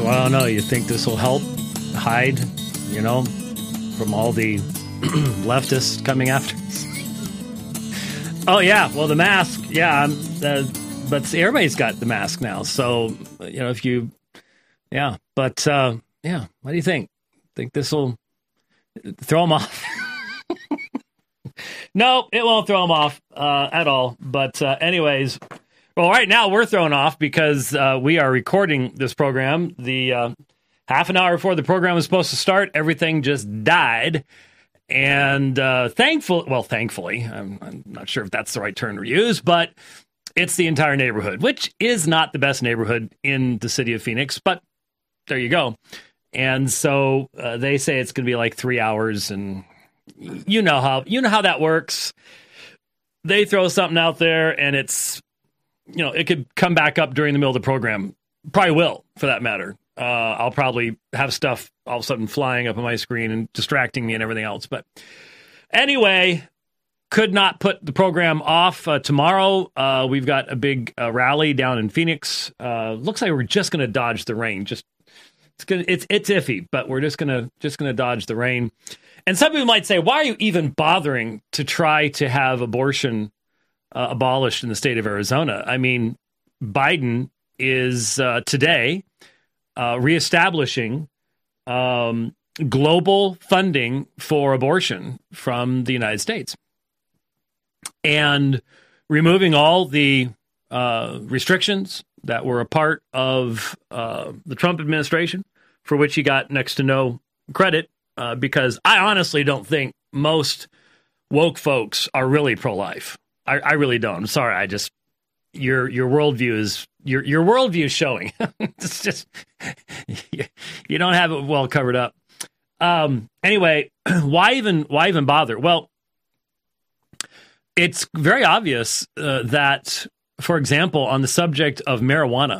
Well, I don't know. You think this will help hide, from all the leftists coming after us? Oh, yeah. Well, the mask. Yeah. But everybody's got the mask now. So, if you, yeah. But, what do you think? Think this will throw them off? No, it won't throw them off at all. But anyways, well, right now we're thrown off because we are recording this program. The half an hour before the program was supposed to start, everything just died. And thankfully, I'm not sure if that's the right term to use, but it's the entire neighborhood, which is not the best neighborhood in the city of Phoenix. But there you go. And so they say it's going to be like 3 hours, and you know how that works. They throw something out there, and it's, it could come back up during the middle of the program. Probably will, for that matter. I'll probably have stuff all of a sudden flying up on my screen and distracting me and everything else. But anyway, could not put the program off tomorrow. We've got a big rally down in Phoenix. Looks like we're just going to dodge the rain. It's iffy, but we're just gonna dodge the rain. And some people might say, why are you even bothering to try to have abortion abolished in the state of Arizona? I mean, Biden is today reestablishing global funding for abortion from the United States and removing all the restrictions that were a part of the Trump administration, for which he got next to no credit, because I honestly don't think most woke folks are really pro-life. I really don't. I'm sorry. Your worldview is your worldview is showing. It's just you don't have it well covered up. Anyway, why even bother? Well, it's very obvious that, for example, on the subject of marijuana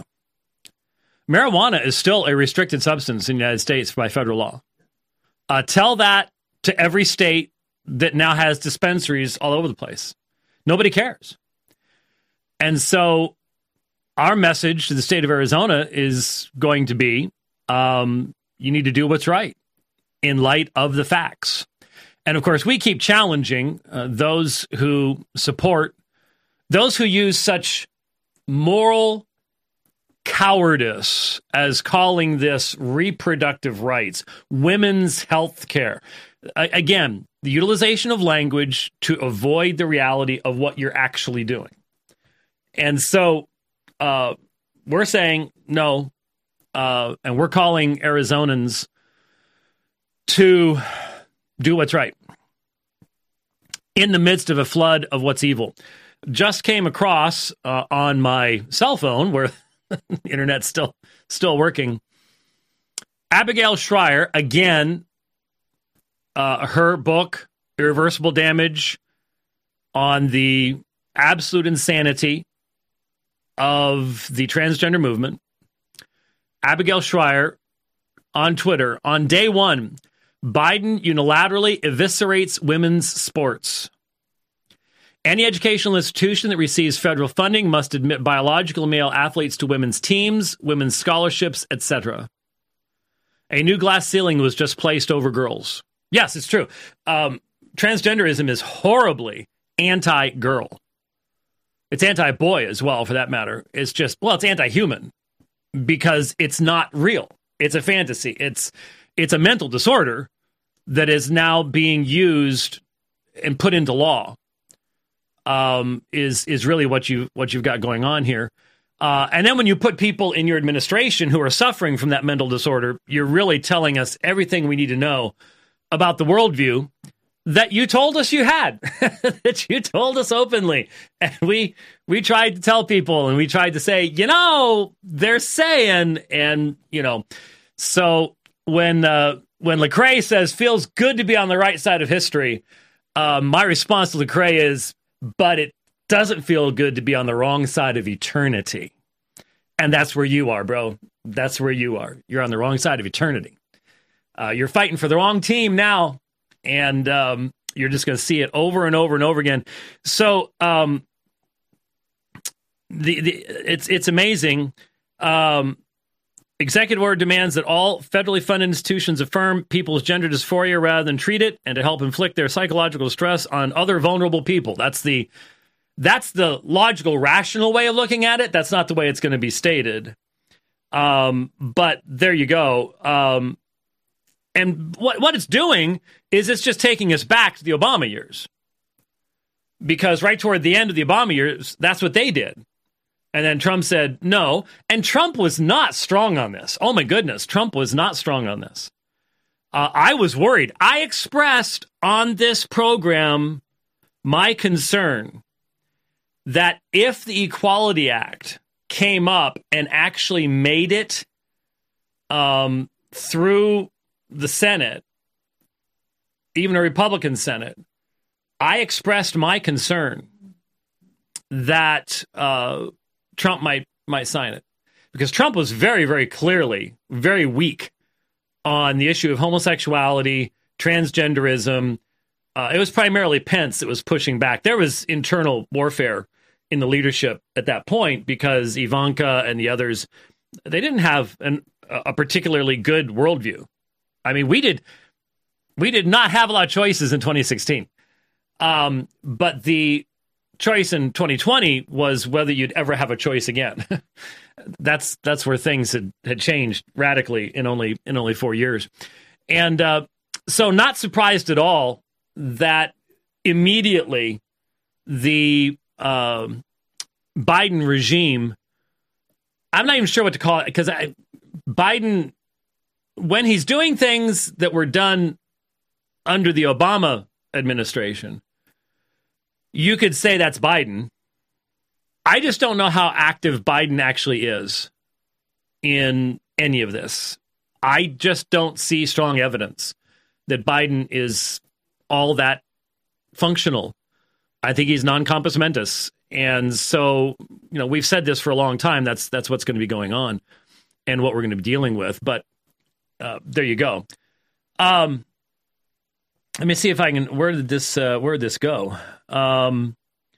is still a restricted substance in the United States by federal law. Tell that to every state that now has dispensaries all over the place. Nobody cares. And so our message to the state of Arizona is going to be, you need to do what's right in light of the facts. And of course, we keep challenging those who use such moral cowardice as calling this reproductive rights, women's health care. Again, the utilization of language to avoid the reality of what you're actually doing. And so we're saying no, and we're calling Arizonans to do what's right in the midst of a flood of what's evil. Just came across on my cell phone, where the internet's still working, Abigail Shrier, again, her book, Irreversible Damage, on the absolute insanity of the transgender movement. Abigail Shrier on Twitter, on day one, Biden unilaterally eviscerates women's sports. Any educational institution that receives federal funding must admit biological male athletes to women's teams, women's scholarships, etc. A new glass ceiling was just placed over girls. Yes, it's true. Transgenderism is horribly anti-girl. It's anti-boy as well, for that matter. It's anti-human because it's not real. It's a fantasy. It's a mental disorder that is now being used and put into law. Is really what you've got going on here. And then when you put people in your administration who are suffering from that mental disorder, you're really telling us everything we need to know about the worldview that you told us you had, that you told us openly. And we tried to tell people, and we tried to say, they're saying, and, so when Lecrae says feels good to be on the right side of history, my response to Lecrae is, but it doesn't feel good to be on the wrong side of eternity. And that's where you are, bro. That's where you are. You're on the wrong side of eternity. You're fighting for the wrong team now, and you're just going to see it over and over and over again. So it's amazing. Executive order demands that all federally funded institutions affirm people's gender dysphoria rather than treat it, and to help inflict their psychological stress on other vulnerable people. That's the logical, rational way of looking at it. That's not the way it's going to be stated. But there you go. And what it's doing is it's just taking us back to the Obama years. Because right toward the end of the Obama years, that's what they did. And then Trump said no. And Trump was not strong on this. Oh, my goodness. Trump was not strong on this. I was worried. I expressed on this program my concern that if the Equality Act came up and actually made it through the Senate, even a Republican Senate, I expressed my concern that Trump might sign it, because Trump was very, very clearly very weak on the issue of homosexuality, transgenderism. It was primarily Pence that was pushing back. There was internal warfare in the leadership at that point because Ivanka and the others, they didn't have a particularly good worldview. I mean, we did not have a lot of choices in 2016. But the choice in 2020 was whether you'd ever have a choice again. That's where things had changed radically in only 4 years. And so not surprised at all that immediately the Biden regime, I'm not even sure what to call it, because Biden, when he's doing things that were done under the Obama administration, you could say that's Biden. I just don't know how active Biden actually is in any of this. I just don't see strong evidence that Biden is all that functional. I think he's non-compos mentis. And so, we've said this for a long time. That's what's going to be going on and what we're going to be dealing with. But there you go. Let me see if I can. Where did this go? Well,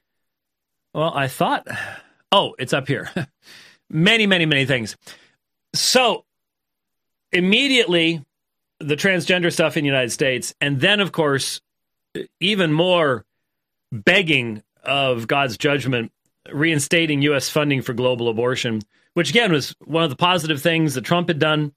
I thought. Oh, it's up here. Many, many, many things. So immediately, the transgender stuff in the United States, and then, of course, even more begging of God's judgment, reinstating U.S. funding for global abortion, which again was one of the positive things that Trump had done.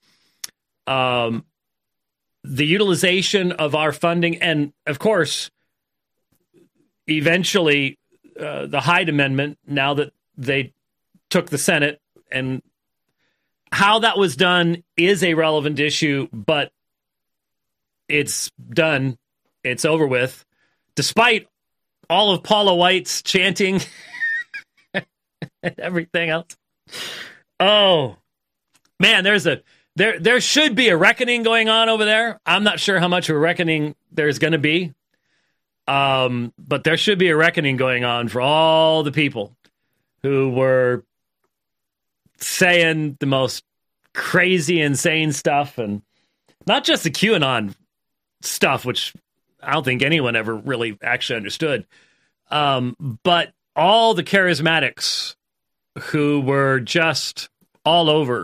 The utilization of our funding, and of course, eventually the Hyde Amendment, now that they took the Senate, and how that was done is a relevant issue, but it's done. It's over with. Despite all of Paula White's chanting and everything else. Oh, man, there should be a reckoning going on over there. I'm not sure how much of a reckoning there's going to be. But there should be a reckoning going on for all the people who were saying the most crazy, insane stuff, and not just the QAnon stuff, which I don't think anyone ever really actually understood, but all the charismatics who were just all over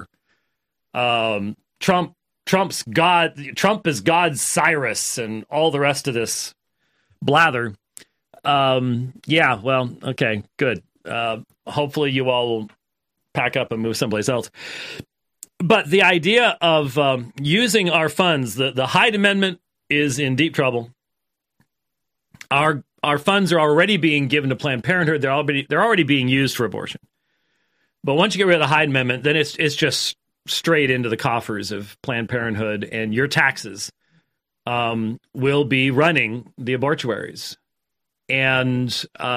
Trump's God. Trump is God's Cyrus, and all the rest of this blather. Yeah, well, okay, good. Hopefully you all will pack up and move someplace else. But the idea of using our funds, the Hyde Amendment is in deep trouble. Our funds are already being given to Planned Parenthood. They're already being used for abortion. But once you get rid of the Hyde Amendment, then it's just straight into the coffers of Planned Parenthood, and your taxes will be running the abortuaries. And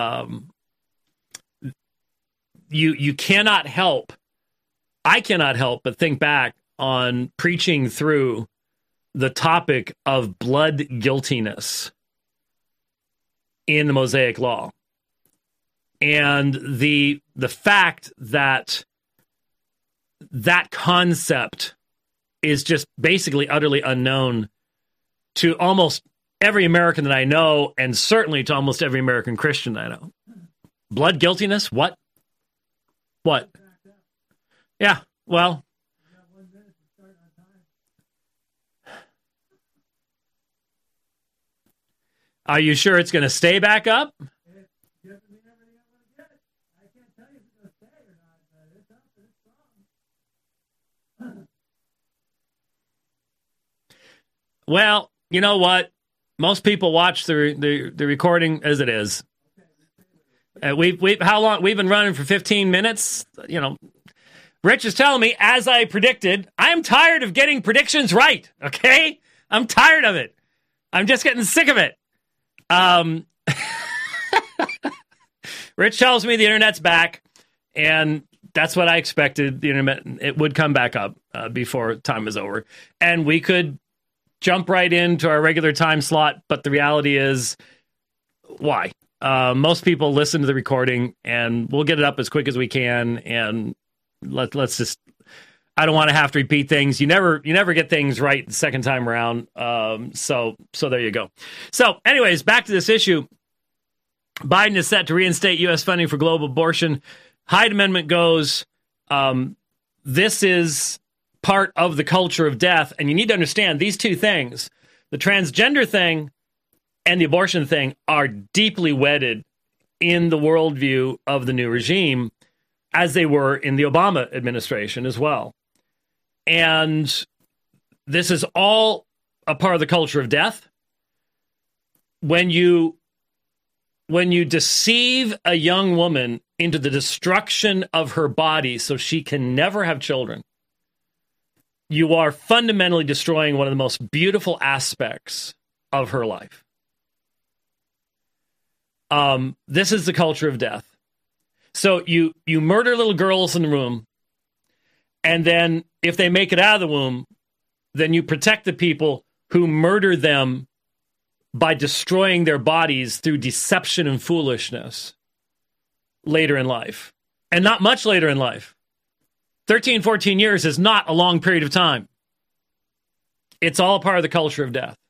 you cannot help, I cannot help but think back on preaching through the topic of blood guiltiness in the Mosaic Law. And the fact that that concept is just basically utterly unknown to almost every American that I know, and certainly to almost every American Christian that I know. Blood guiltiness? What? Yeah, well, Are you sure it's going to stay back up? Well, you know what? Most people watch the recording as it is. How long? We've been running for 15 minutes. You know, Rich is telling me, as I predicted, I'm tired of getting predictions right. Okay, I'm tired of it. I'm just getting sick of it. Rich tells me the internet's back, and that's what I expected. The internet, it would come back up before time is over, and we could jump right into our regular time slot. But the reality is, why? Most people listen to the recording, and we'll get it up as quick as we can. And let's just. I don't want to have to repeat things. You never get things right the second time around. So there you go. So, anyways, back to this issue. Biden is set to reinstate U.S. funding for global abortion. Hyde Amendment goes. This is part of the culture of death, and you need to understand these two things: the transgender thing and the abortion thing are deeply wedded in the worldview of the new regime, as they were in the Obama administration as well. And this is all a part of the culture of death. When you deceive a young woman into the destruction of her body so she can never have children, you are fundamentally destroying one of the most beautiful aspects of her life. This is the culture of death. So you murder little girls in the womb, and then if they make it out of the womb, then you protect the people who murder them by destroying their bodies through deception and foolishness later in life. And not much later in life. 13, 14 years is not a long period of time. It's all a part of the culture of death.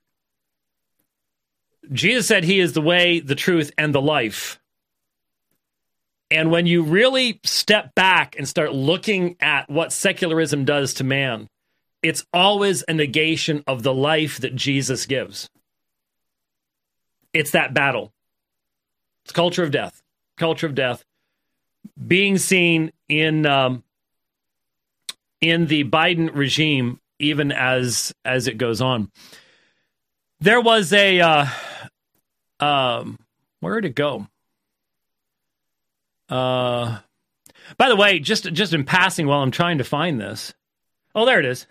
Jesus said he is the way, the truth, and the life. And when you really step back and start looking at what secularism does to man, it's always a negation of the life that Jesus gives. It's that battle. It's culture of death. Culture of death being seen in the Biden regime, even as it goes on. There was a where'd it go? By the way, just in passing while I'm trying to find this. Oh, there it is.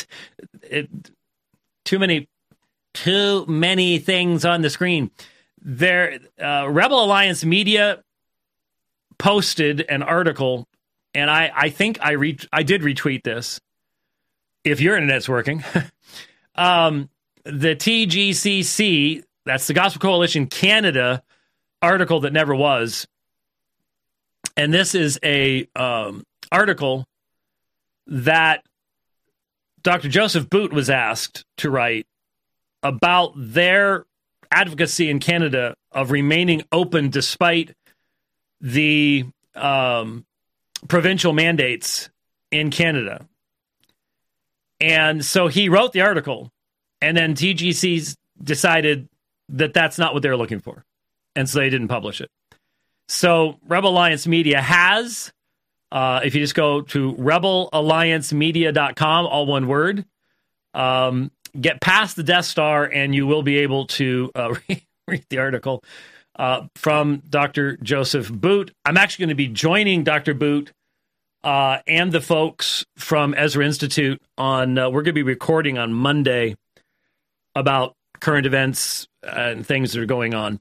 Too many things on the screen. There, Rebel Alliance Media posted an article, and I think I did retweet this. If your internet's working, the TGCC, that's the Gospel Coalition Canada article that never was. And this is a article that Dr. Joseph Boot was asked to write about their advocacy in Canada of remaining open despite the provincial mandates in Canada. And so he wrote the article, and then TGC decided that that's not what they were looking for. And so they didn't publish it. So Rebel Alliance Media has, if you just go to rebelalliancemedia.com, all one word, get past the Death Star, and you will be able to read the article from Dr. Joseph Boot. I'm actually going to be joining Dr. Boot and the folks from Ezra Institute on, we're going to be recording on Monday about current events and things that are going on.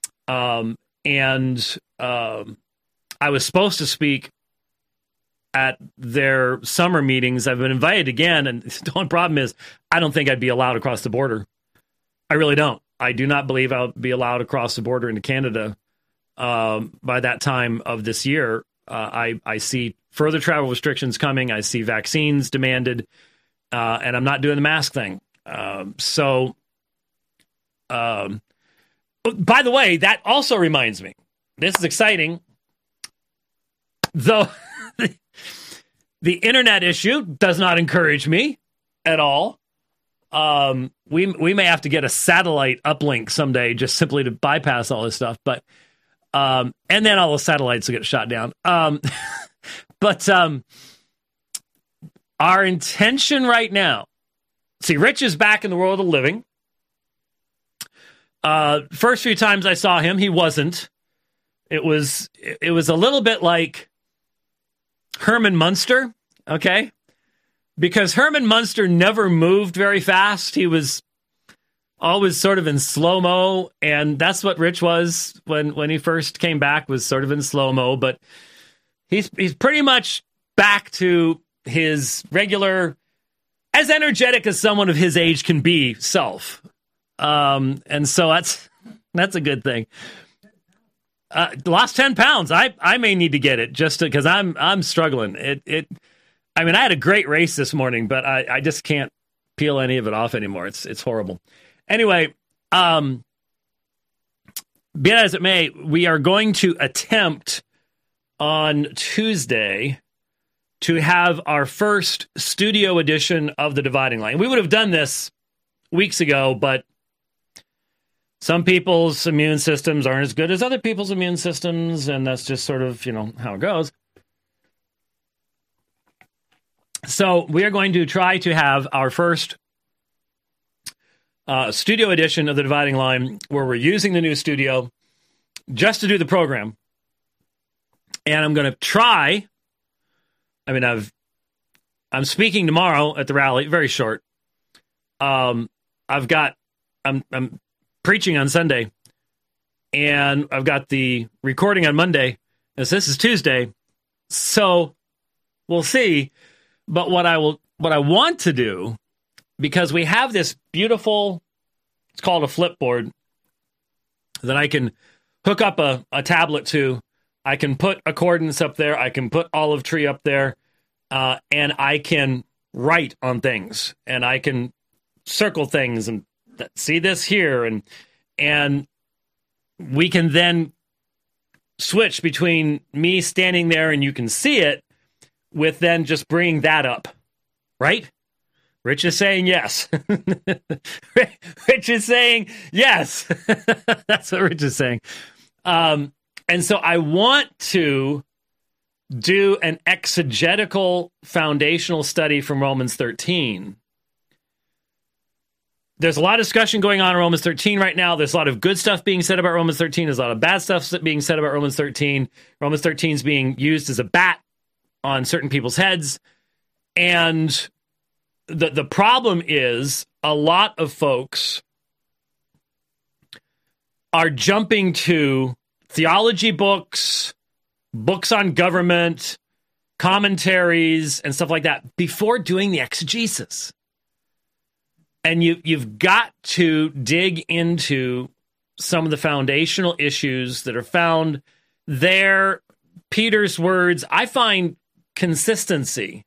I was supposed to speak at their summer meetings. I've been invited again, and the only problem is I don't think I'd be allowed across the border. I really don't. I do not believe I'll be allowed across the border into Canada by that time of this year. I see further travel restrictions coming. I see vaccines demanded, and I'm not doing the mask thing. By the way, that also reminds me, this is exciting, though the internet issue does not encourage me at all. We may have to get a satellite uplink someday just simply to bypass all this stuff. But and then all the satellites will get shot down. But our intention right now. See, Rich is back in the world of the living. First few times I saw him, he wasn't. It was a little bit like Herman Munster, okay? Because Herman Munster never moved very fast. He was always sort of in slow-mo, and that's what Rich was when he first came back, was sort of in slow-mo. But he's pretty much back to his regular, as energetic as someone of his age can be, self. And so that's a good thing. Lost 10 pounds. I may need to get it just because I'm struggling. I mean, I had a great race this morning, but I just can't peel any of it off anymore. It's horrible. Anyway, be that as it may, we are going to attempt on Tuesday to have our first studio edition of The Dividing Line. We would have done this weeks ago, but some people's immune systems aren't as good as other people's immune systems, and that's just sort of, how it goes. So we are going to try to have our first studio edition of The Dividing Line where we're using the new studio just to do the program. And I'm going to try, I'm speaking tomorrow at the rally, very short. I'm preaching on Sunday, and I've got the recording on Monday, as this is Tuesday, so we'll see. But what I want to do, because we have this beautiful, it's called a Flipboard, that I can hook up a tablet to. I can put Accordance up there, I can put Olive Tree up there, and I can write on things, and I can circle things and see this here, and we can then switch between me standing there and you can see it, with then just bringing that up, right? Rich is saying yes. Rich is saying yes. That's what Rich is saying. And so I want to do an exegetical foundational study from Romans 13. There's a lot of discussion going on in Romans 13 right now. There's a lot of good stuff being said about Romans 13. There's a lot of bad stuff being said about Romans 13. Romans 13 is being used as a bat on certain people's heads. And the problem is a lot of folks are jumping to theology books, books on government, commentaries, and stuff like that before doing the exegesis. And you've got to dig into some of the foundational issues that are found there. Peter's words, I find consistency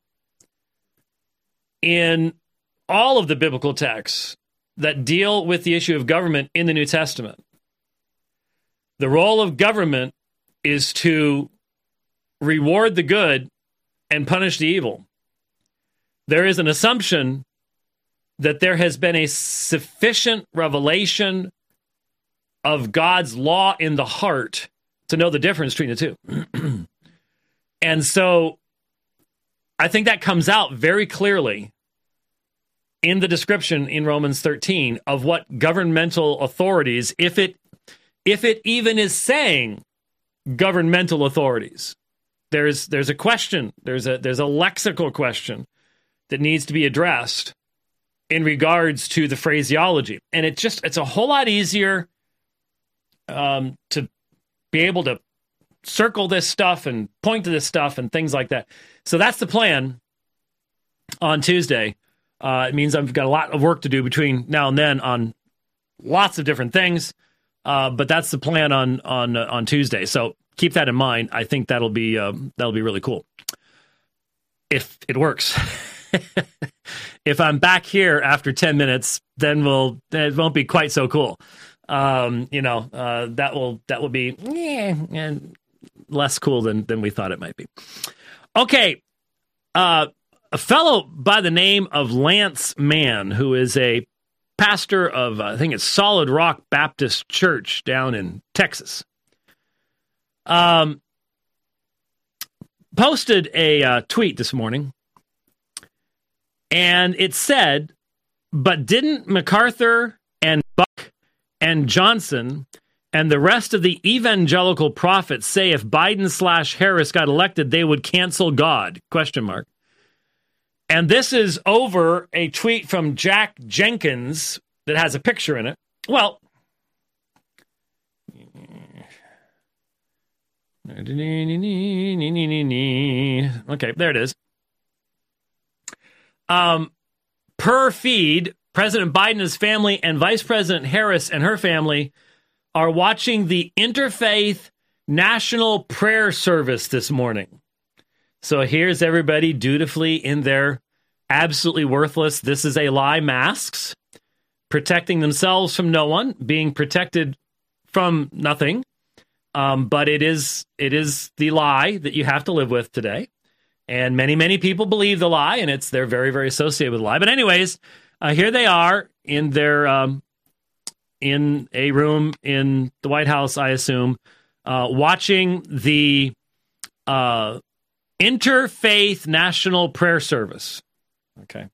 in all of the biblical texts that deal with the issue of government in the New Testament. The role of government is to reward the good and punish the evil. There is an assumption that there has been a sufficient revelation of God's law in the heart to know the difference between the two. And so I think that comes out very clearly in the description in Romans 13 of what governmental authorities, if it even is saying governmental authorities, there's a question, there's a lexical question that needs to be addressed in regards to the phraseology. And it's a whole lot easier to be able to circle this stuff and point to this stuff and things like that. So that's the plan on Tuesday. It means I've got a lot of work to do between now and then on lots of different things. But that's the plan on Tuesday. So keep that in mind. I think that'll be really cool if it works. If I'm back here after 10 minutes, then it won't be quite so cool. That will be less cool than we thought it might be. Okay. a fellow by the name of Lance Mann, who is a pastor of, I think it's Solid Rock Baptist Church down in Texas, posted a tweet this morning, and it said, but didn't MacArthur and Buck and Johnson and the rest of the evangelical prophets say if Biden/Harris got elected, they would cancel God? ? And this is over a tweet from Jack Jenkins that has a picture in it. Well, okay, there it is. Per feed, President Biden's family and Vice President Harris and her family are watching the Interfaith National Prayer Service this morning. So here's everybody dutifully in their absolutely worthless, this is a lie masks, protecting themselves from no one, being protected from nothing. But it is the lie that you have to live with today. And many, many people believe the lie, and they're very, very associated with the lie. But anyways, here they are in their in a room in the White House, I assume, watching the Interfaith National Prayer Service. Okay.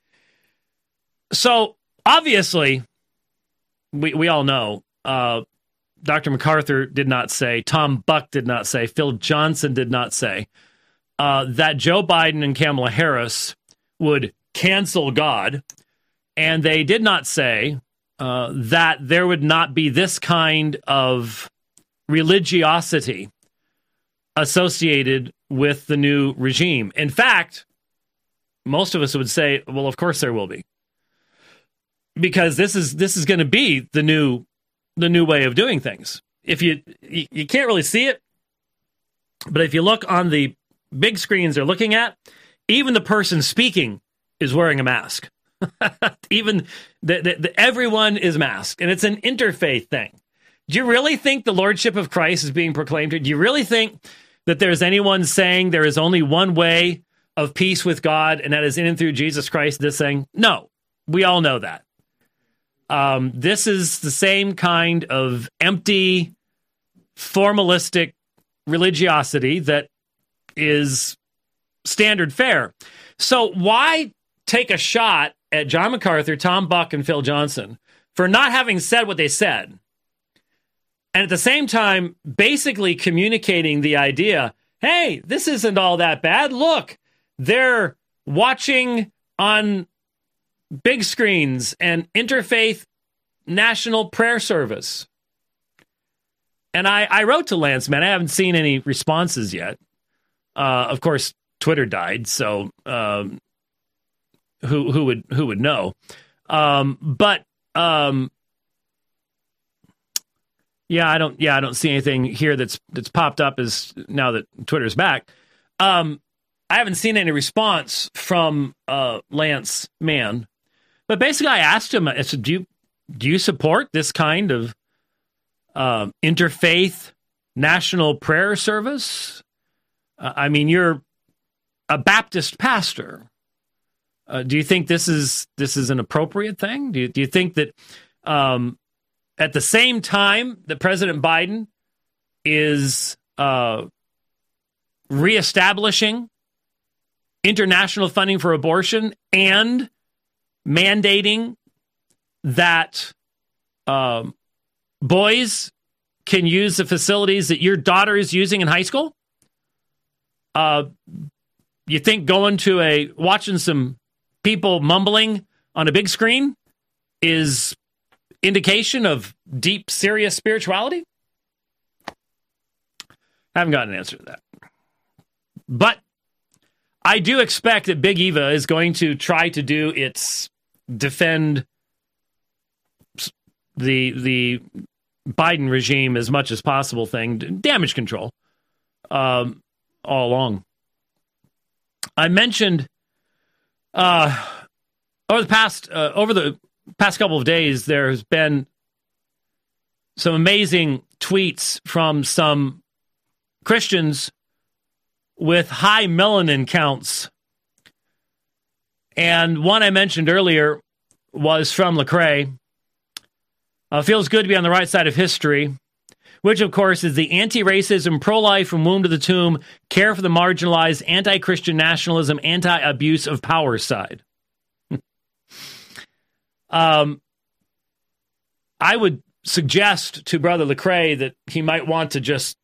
So obviously, we all know Dr. MacArthur did not say, Tom Buck did not say, Phil Johnson did not say that Joe Biden and Kamala Harris would cancel God. And they did not say that there would not be this kind of religiosity associated with the new regime. In fact, most of us would say, well, of course there will be. Because this is going to be the new way of doing things. If you can't really see it, but if you look on the big screens they're looking at, even the person speaking is wearing a mask. Even everyone is masked, and it's an interfaith thing. Do you really think the Lordship of Christ is being proclaimed here? Do you really think that there's anyone saying there is only one way of peace with God, and that is in and through Jesus Christ, this thing? No, we all know that. This is the same kind of empty, formalistic religiosity that is standard fare. So why take a shot at John MacArthur, Tom Buck, and Phil Johnson for not having said what they said, and at the same time basically communicating the idea, hey, this isn't all that bad. Look, they're watching on big screens and Interfaith National Prayer Service. And I wrote to Lance Mann. I haven't seen any responses yet. Of course, Twitter died, so who would know? I don't see anything here that's popped up as now that Twitter's back. I haven't seen any response from Lance Mann. But basically, I asked him, I said, do you support this kind of interfaith national prayer service? I mean, you're a Baptist pastor. Do you think this is an appropriate thing? Do you think that at the same time that President Biden is reestablishing international funding for abortion and mandating that boys can use the facilities that your daughter is using in high school? You think watching some people mumbling on a big screen is indication of deep, serious spirituality? I haven't gotten an answer to that. But I do expect that Big Eva is going to try to do its defend the Biden regime as much as possible thing, damage control, all along. I mentioned over the past couple of days, there's been some amazing tweets from some Christians with high melanin counts And one I mentioned earlier was from Lecrae. Feels good to be on the right side of history, which, of course, is the anti-racism, pro-life, from womb to the tomb, care for the marginalized, anti-Christian nationalism, anti-abuse of power side. I would suggest to Brother Lecrae that he might want to just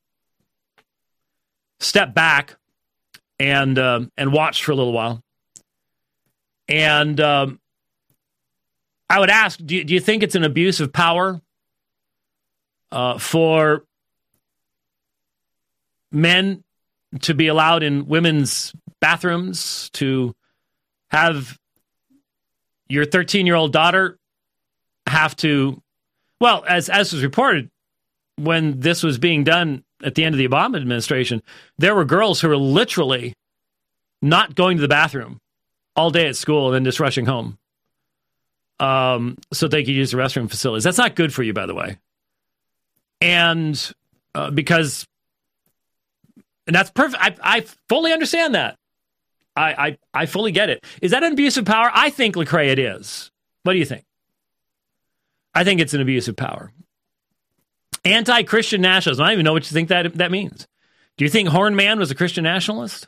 step back and watch for a little while. And I would ask, do you think it's an abuse of power for men to be allowed in women's bathrooms, to have your 13-year-old daughter have to, well, as was reported, when this was being done at the end of the Obama administration, there were girls who were literally not going to the bathroom all day at school and then just rushing home so they could use the restroom facilities. That's not good for you, by the way. And because, and that's perfect. I fully understand that. I fully get it. Is that an abuse of power? I think, Lecrae, it is. What do you think? I think it's an abuse of power. Anti-Christian nationalism. I don't even know what you think that means. Do you think Hornman was a Christian nationalist?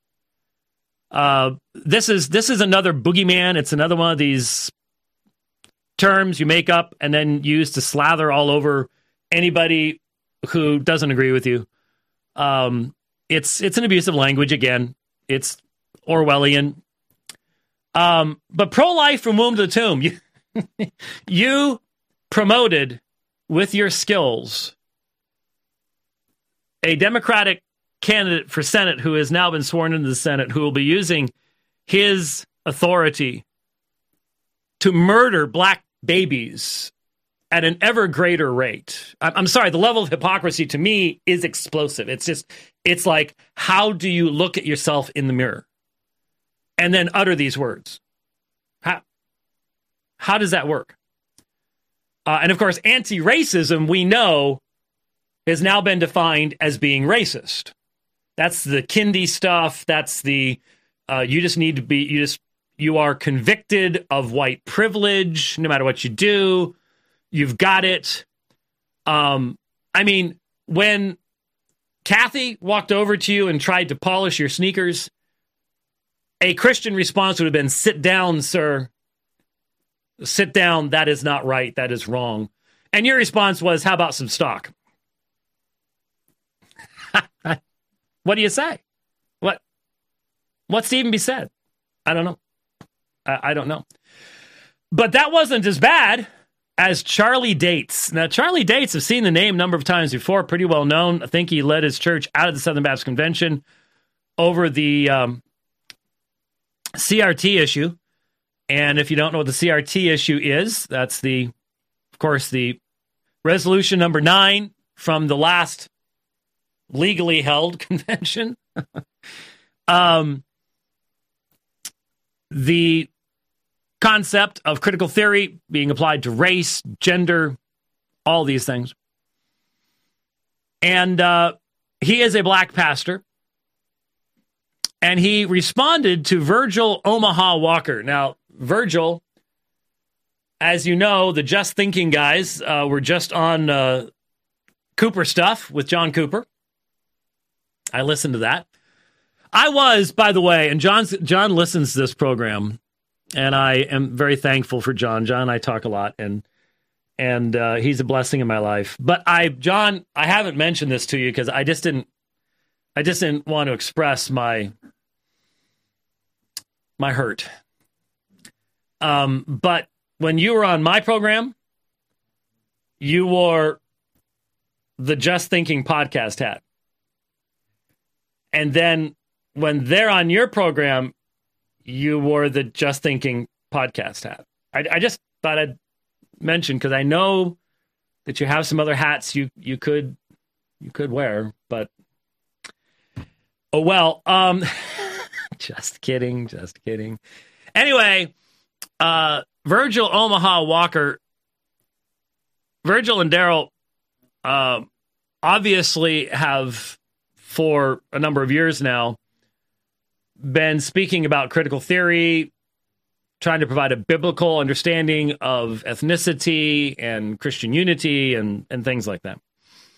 This is another boogeyman. It's another one of these terms you make up and then use to slather all over anybody who doesn't agree with you. It's an abuse of language again. It's Orwellian. But pro-life from womb to the tomb. You promoted with your skills a Democratic candidate for Senate who has now been sworn into the Senate, who will be using his authority to murder black babies at an ever greater rate. I'm sorry, the level of hypocrisy to me is explosive. It's like, how do you look at yourself in the mirror and then utter these words? How does that work? And of course, anti-racism, we know, has now been defined as being racist. That's the Kindy stuff. That's the, you are convicted of white privilege, no matter what you do. You've got it. I mean, when Kathy walked over to you and tried to polish your sneakers, a Christian response would have been, "Sit down, sir. Sit down. That is not right. That is wrong." And your response was, "How about some stock?" What do you say? What's to even be said? I don't know. I don't know. But that wasn't as bad as Charlie Dates. Now, Charlie Dates, I've seen the name a number of times before, pretty well known. I think he led his church out of the Southern Baptist Convention over the CRT issue. And if you don't know what the CRT issue is, that's of course, the resolution number 9 from the last legally held convention. The concept of critical theory being applied to race, gender, all these things. And he is a black pastor. And he responded to Virgil Omaha Walker. Now, Virgil, as you know, the Just Thinking guys were just on Cooper Stuff with John Cooper. I listened to that. I was, by the way, and John listens to this program, and I am very thankful for John. John and I talk a lot, and he's a blessing in my life. But John, I haven't mentioned this to you because I just didn't want to express my hurt. But when you were on my program, you wore the Just Thinking podcast hat. And then when they're on your program, you wore the Just Thinking podcast hat. I just thought I'd mention, because I know that you have some other hats you could wear, but oh well. Just kidding. Anyway, Virgil Omaha Walker, Virgil and Daryl obviously have, for a number of years now, been speaking about critical theory trying to provide a biblical understanding of ethnicity and Christian unity and things like that.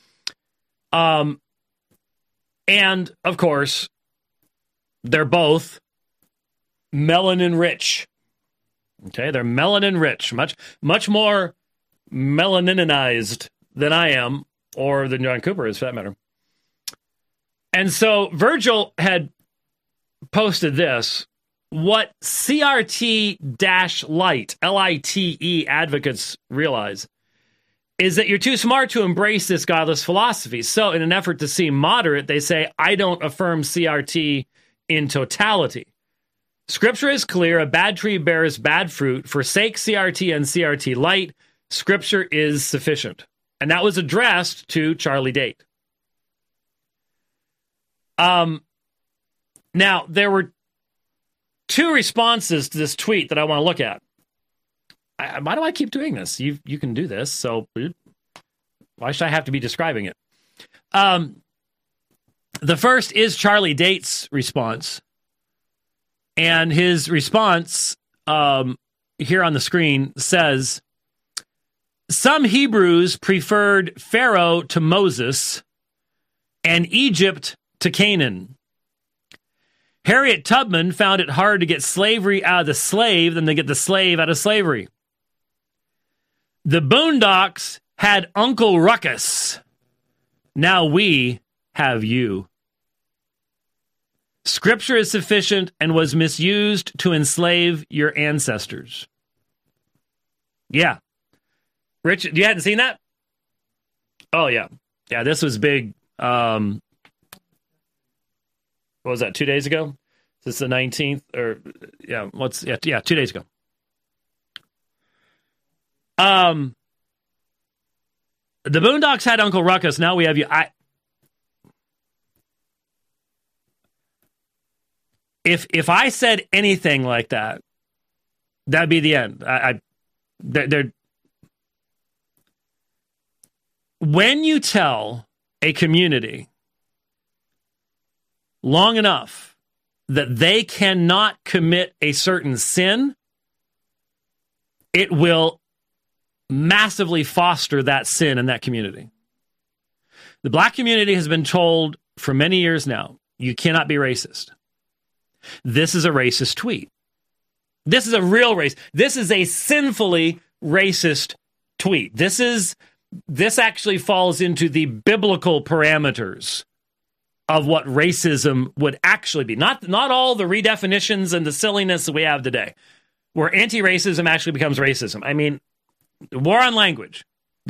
And, of course, they're both melanin rich. Okay, they're melanin rich, much more melaninized than I am, or than John Cooper is, for that matter. And so Virgil had posted this. What CRT-Lite, L-I-T-E advocates realize is that you're too smart to embrace this godless philosophy. So in an effort to seem moderate, they say, I don't affirm CRT in totality. Scripture is clear. A bad tree bears bad fruit. Forsake CRT and CRT-Lite. Scripture is sufficient. And that was addressed to Charlie Date. Now, there were two responses to this tweet that I want to look at. Why do I keep doing this? You can do this, so why should I have to be describing it? The first is Charlie Date's response. And his response here on the screen says, some Hebrews preferred Pharaoh to Moses and Egypt to Canaan. Harriet Tubman found it hard to get slavery out of the slave than to get the slave out of slavery. The Boondocks had Uncle Ruckus. Now we have you. Scripture is sufficient and was misused to enslave your ancestors. Yeah. Rich, you hadn't seen that? Oh, yeah. Yeah, this was big. What was that, 2 days ago? Is this the 19th? Or, 2 days ago. The Boondocks had Uncle Ruckus. Now we have you. If I said anything like that, that'd be the end. When you tell a community long enough that they cannot commit a certain sin, it will massively foster that sin in that community. The black community has been told for many years now, you cannot be racist. This is a racist tweet. This is a real race. This is a sinfully racist tweet. This actually falls into the biblical parameters of what racism would actually be. Not all the redefinitions and the silliness that we have today, where anti-racism actually becomes racism. I mean, the war on language.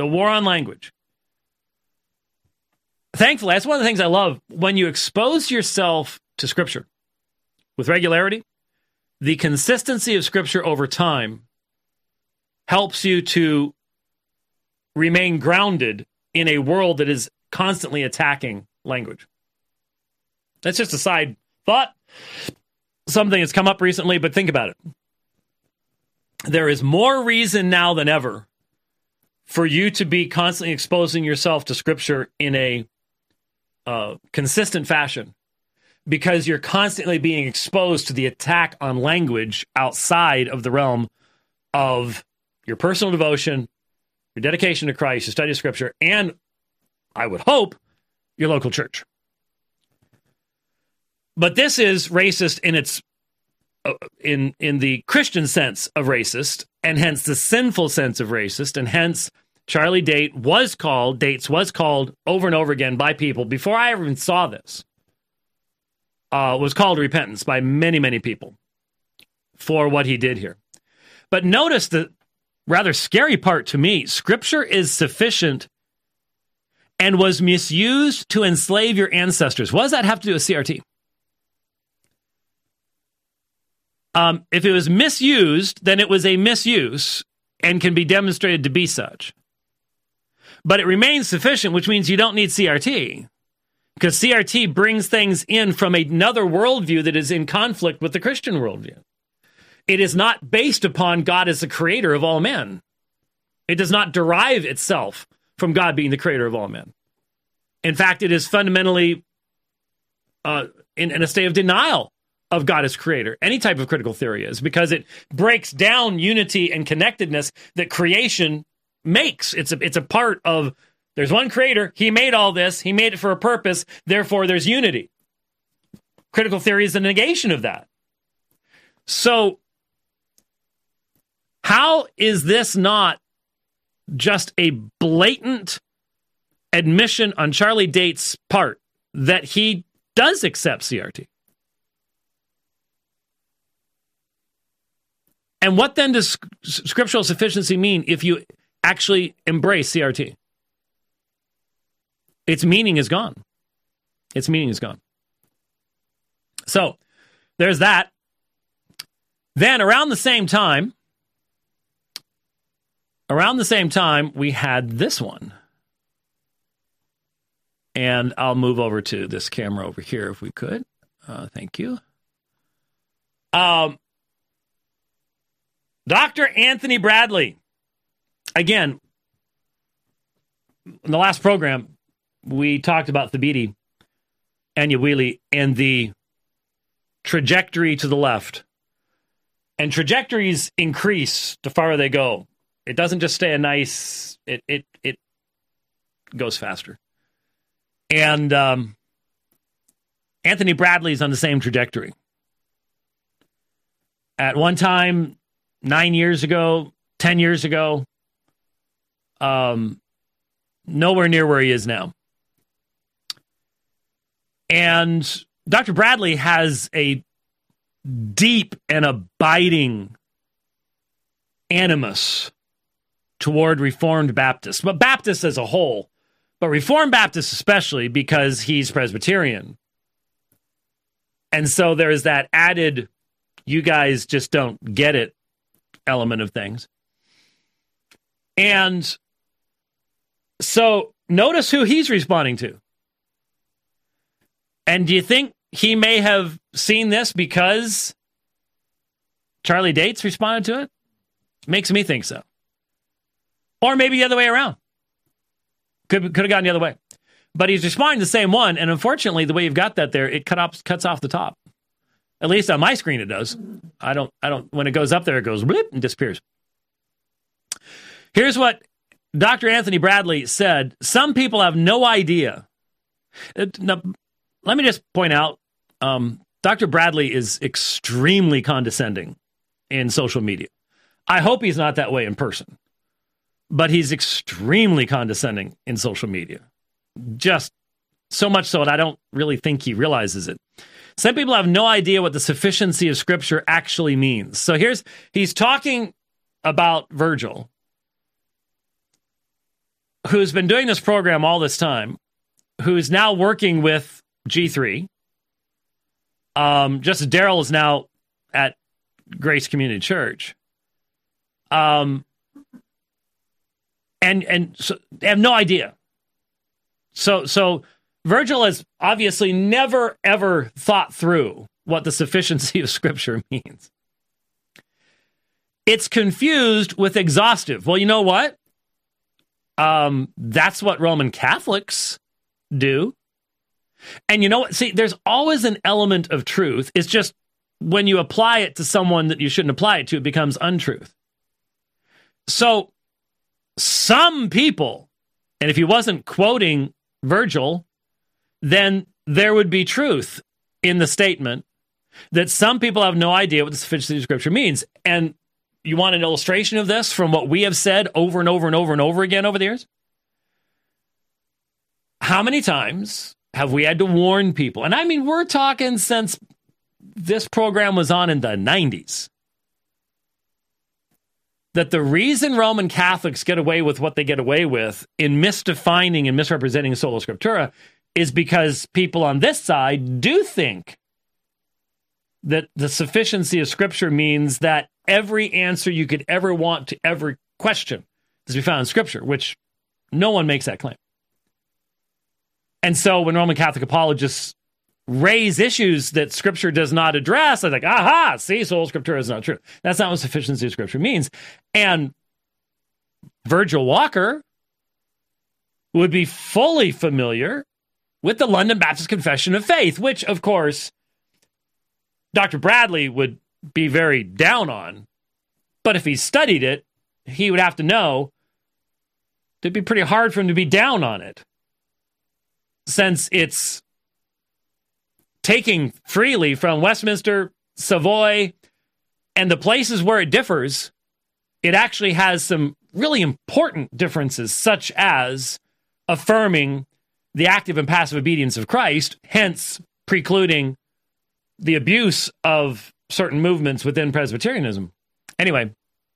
Thankfully, that's one of the things I love. When you expose yourself to Scripture with regularity, the consistency of Scripture over time helps you to remain grounded in a world that is constantly attacking language. That's just a side thought, something that's come up recently, but think about it. There is more reason now than ever for you to be constantly exposing yourself to Scripture in a consistent fashion, because you're constantly being exposed to the attack on language outside of the realm of your personal devotion, your dedication to Christ, your study of Scripture, and, I would hope, your local church. But this is racist in its in the Christian sense of racist, and hence the sinful sense of racist, and hence Charlie Dates was called over and over again by people before I even saw this. Was called to repentance by many, many people for what he did here. But notice the rather scary part to me. Scripture is sufficient and was misused to enslave your ancestors. What does that have to do with CRT? If it was misused, then it was a misuse and can be demonstrated to be such. But it remains sufficient, which means you don't need CRT. Because CRT brings things in from another worldview that is in conflict with the Christian worldview. It is not based upon God as the creator of all men. It does not derive itself from God being the creator of all men. In fact, it is fundamentally in a state of denial of God as creator. Any type of critical theory is, because it breaks down unity and connectedness that creation makes. It's a part of, there's one creator, he made all this, he made it for a purpose, therefore there's unity. Critical theory is a negation of that. So, how is this not just a blatant admission on Charlie Date's part that he does accept CRT? And what then does scriptural sufficiency mean if you actually embrace CRT? Its meaning is gone. Its meaning is gone. So, there's that. Then, around the same time, we had this one. And I'll move over to this camera over here if we could. Thank you. Dr. Anthony Bradley. Again, in the last program, we talked about Thabiti and Anyawili and the trajectory to the left. And trajectories increase the farther they go. It doesn't just stay a nice, it goes faster. And Anthony Bradley's on the same trajectory. At one time, 9 years ago, 10 years ago, nowhere near where he is now. And Dr. Bradley has a deep and abiding animus toward Reformed Baptists, but Baptists as a whole, but Reformed Baptists especially, because he's Presbyterian. And so there's that added, you guys just don't get it element of things. And so notice who he's responding to. And do you think he may have seen this because Charlie Dates responded to it? Makes me think so. Or maybe the other way around. Could have gone the other way. But he's responding to the same one, and unfortunately, the way you've got that there, it cuts off the top. At least on my screen it does. I don't when it goes up there, it goes blip and disappears. Here's what Dr. Anthony Bradley said. Some people have no idea. Now, let me just point out, Dr. Bradley is extremely condescending in social media. I hope he's not that way in person. But he's extremely condescending in social media. Just so much so that I don't really think he realizes it. Some people have no idea what the sufficiency of Scripture actually means. So he's talking about Virgil, who's been doing this program all this time, who's now working with G3. Just as Daryl is now at Grace Community Church. And so they have no idea. So Virgil has obviously never, ever thought through what the sufficiency of Scripture means. It's confused with exhaustive. Well, you know what? That's what Roman Catholics do. And you know what? See, there's always an element of truth. It's just when you apply it to someone that you shouldn't apply it to, it becomes untruth. So some people, and if he wasn't quoting Virgil, then there would be truth in the statement that some people have no idea what the sufficiency of Scripture means. And you want an illustration of this from what we have said over and over and over and over again over the years? How many times have we had to warn people? And I mean, we're talking since this program was on in the 90s. That the reason Roman Catholics get away with what they get away with in misdefining and misrepresenting sola scriptura is because people on this side do think that the sufficiency of Scripture means that every answer you could ever want to every question is to be found in Scripture, which no one makes that claim. And so when Roman Catholic apologists raise issues that Scripture does not address, I'm like, aha, see, sola scriptura is not true. That's not what sufficiency of Scripture means. And Virgil Walker would be fully familiar with the London Baptist Confession of Faith, which, of course, Dr. Bradley would be very down on. But if he studied it, he would have to know it'd be pretty hard for him to be down on it, since it's taking freely from Westminster, Savoy, and the places where it differs. It actually has some really important differences, such as affirming the active and passive obedience of Christ, hence precluding the abuse of certain movements within Presbyterianism. Anyway,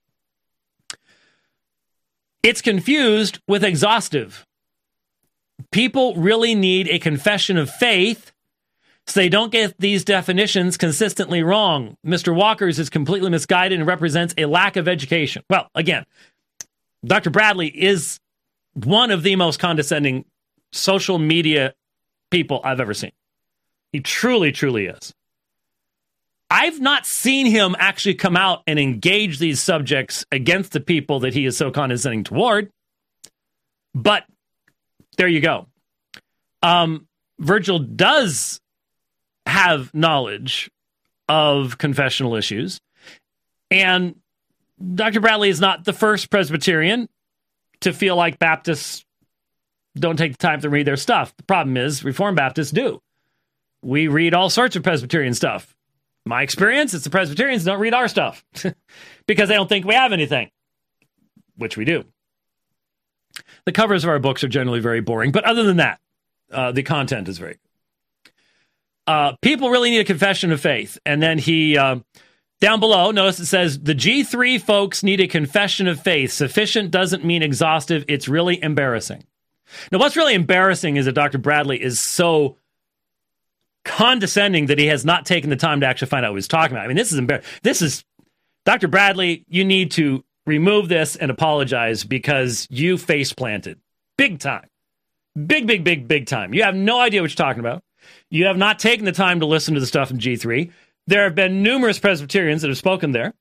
it's confused with exhaustive. People really need a confession of faith so they don't get these definitions consistently wrong. Mr. Walker's is completely misguided and represents a lack of education. Well, again, Dr. Bradley is one of the most condescending social media people I've ever seen. He truly, truly is. I've not seen him actually come out and engage these subjects against the people that he is so condescending toward. But there you go. Virgil does have knowledge of confessional issues. And Dr. Bradley is not the first Presbyterian to feel like Baptists don't take the time to read their stuff. The problem is Reformed Baptists do. We read all sorts of Presbyterian stuff. My experience is the Presbyterians don't read our stuff because they don't think we have anything, which we do. The covers of our books are generally very boring, but other than that, the content is very good. People really need a confession of faith. And then he, down below, notice it says, the G3 folks need a confession of faith. Sufficient doesn't mean exhaustive. It's really embarrassing. Now, what's really embarrassing is that Dr. Bradley is so condescending that he has not taken the time to actually find out what he's talking about. I mean, this is embarrassing. This is, Dr. Bradley, you need to remove this and apologize because you face planted. Big time. Big time. You have no idea what you're talking about. You have not taken the time to listen to the stuff in G3. There have been numerous Presbyterians that have spoken there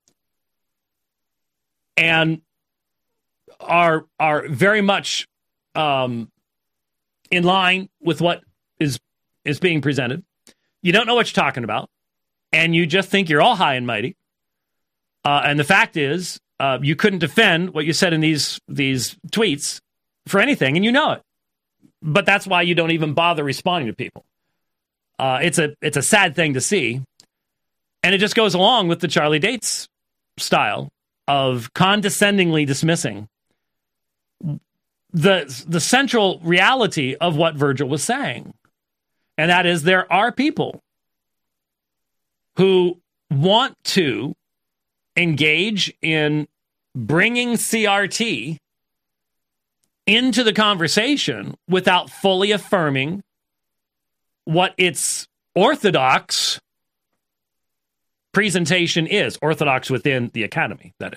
and are very much in line with what is being presented. You don't know what you're talking about, and you just think you're all high and mighty. And the fact is, you couldn't defend what you said in these tweets for anything, and you know it. But that's why you don't even bother responding to people. It's a sad thing to see, and it just goes along with the Charlie Dates style of condescendingly dismissing the central reality of what Virgil was saying. And that is, there are people who want to engage in bringing CRT into the conversation without fully affirming what its orthodox presentation is. Orthodox within the academy, that is.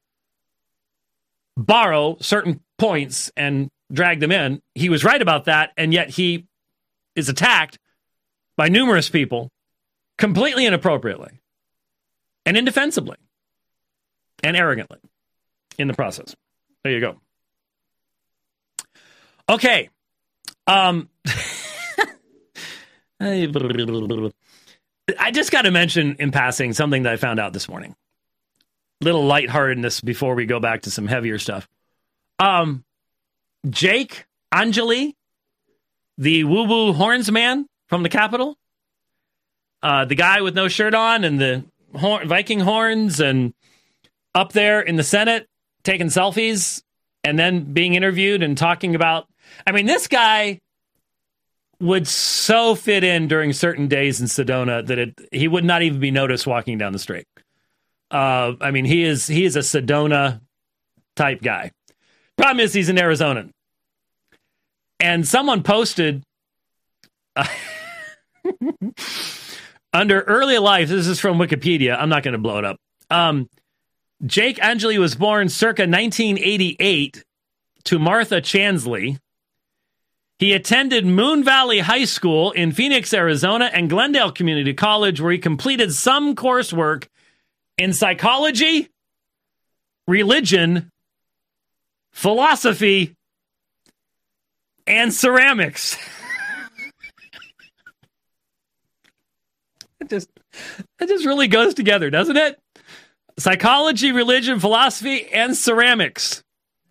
Borrow certain points and drag them in. He was right about that, and yet he is attacked by numerous people completely inappropriately and indefensibly and arrogantly in the process. There you go. Okay. I just got to mention in passing something that I found out this morning. Little lightheartedness before we go back to some heavier stuff. Jake Angeli, the woo-woo horns man from the Capitol, the guy with no shirt on and the Viking horns and up there in the Senate taking selfies and then being interviewed and talking about, I mean, this guy would so fit in during certain days in Sedona that he would not even be noticed walking down the street. I mean, he is a Sedona type guy. Problem is, he's an Arizonan. And someone posted under early life, this is from Wikipedia, I'm not going to blow it up. Jake Angeli was born circa 1988 to Martha Chansley. He attended Moon Valley High School in Phoenix, Arizona, and Glendale Community College, where he completed some coursework in psychology, religion, philosophy, and ceramics. It just really goes together, doesn't it? Psychology, religion, philosophy, and ceramics.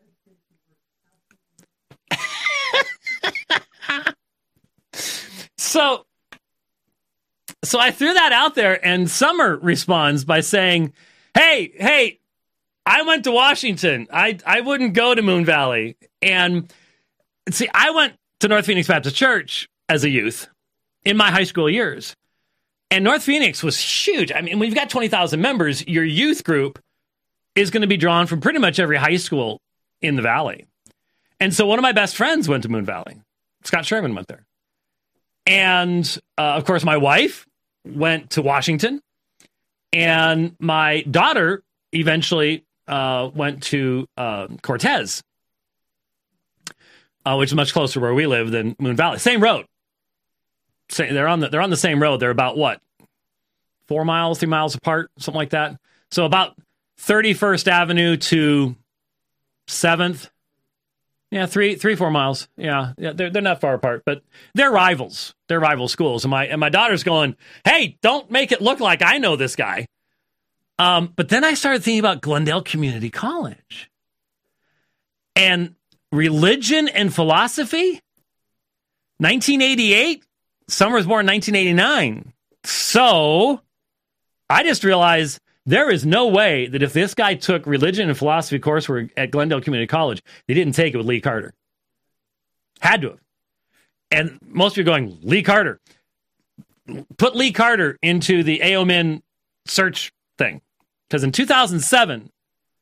So I threw that out there, and Summer responds by saying, hey, I went to Washington. I wouldn't go to Moon Valley. And see, I went to North Phoenix Baptist Church as a youth in my high school years. And North Phoenix was huge. I mean, when you've got 20,000 members, your youth group is going to be drawn from pretty much every high school in the Valley. And so one of my best friends went to Moon Valley. Scott Sherman went there. And, of course, my wife went to Washington. And my daughter eventually went to Cortez, which is much closer where we live than Moon Valley. Same road. They're on the same road. They're about what? 3 miles apart, something like that. So about 31st Avenue to 7th. Yeah, 4 miles. Yeah, they're not far apart, but they're rivals. They're rival schools. And my daughter's going, hey, don't make it look like I know this guy. But then I started thinking about Glendale Community College. And religion and philosophy? 1988? Summer was born in 1989. So I just realized there is no way that if this guy took religion and philosophy coursework at Glendale Community College, they didn't take it with Lee Carter. Had to have. And most of you are going, Lee Carter. Put Lee Carter into the AOMIN search thing. Because in 2007,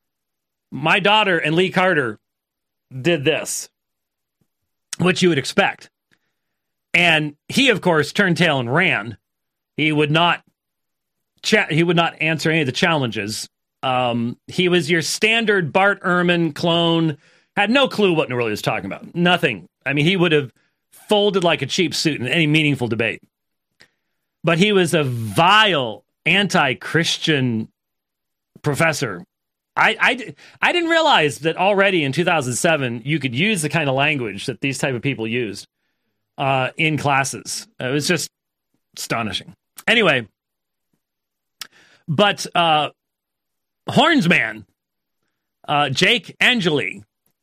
my daughter and Lee Carter did this, which you would expect. And he, of course, turned tail and ran. He would not answer any of the challenges. He was your standard Bart Ehrman clone, had no clue what in the world he was talking about. Nothing. I mean, he would have folded like a cheap suit in any meaningful debate. But he was a vile, anti-Christian professor. I didn't realize that already in 2007 you could use the kind of language that these type of people used in classes. It was just astonishing. Anyway, but Hornsman, Jake Angeli,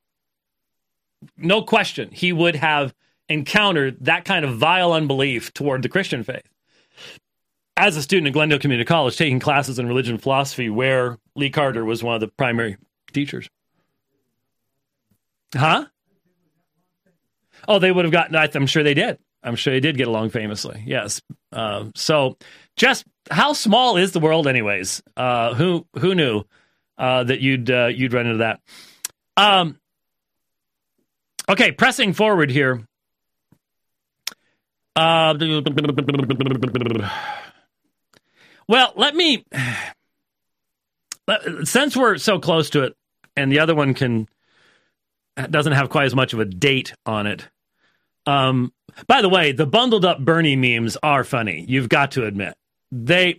no question, he would have encountered that kind of vile unbelief toward the Christian faith. As a student at Glendale Community College, taking classes in religion and philosophy where Lee Carter was one of the primary teachers. Huh? Oh, they would have gotten, I'm sure they did. I'm sure they did get along famously. Yes. So just how small is the world anyways? Who knew that you'd run into that? Okay, pressing forward here. Well, since we're so close to it, and the other one doesn't have quite as much of a date on it. By the way, the bundled up Bernie memes are funny. You've got to admit. The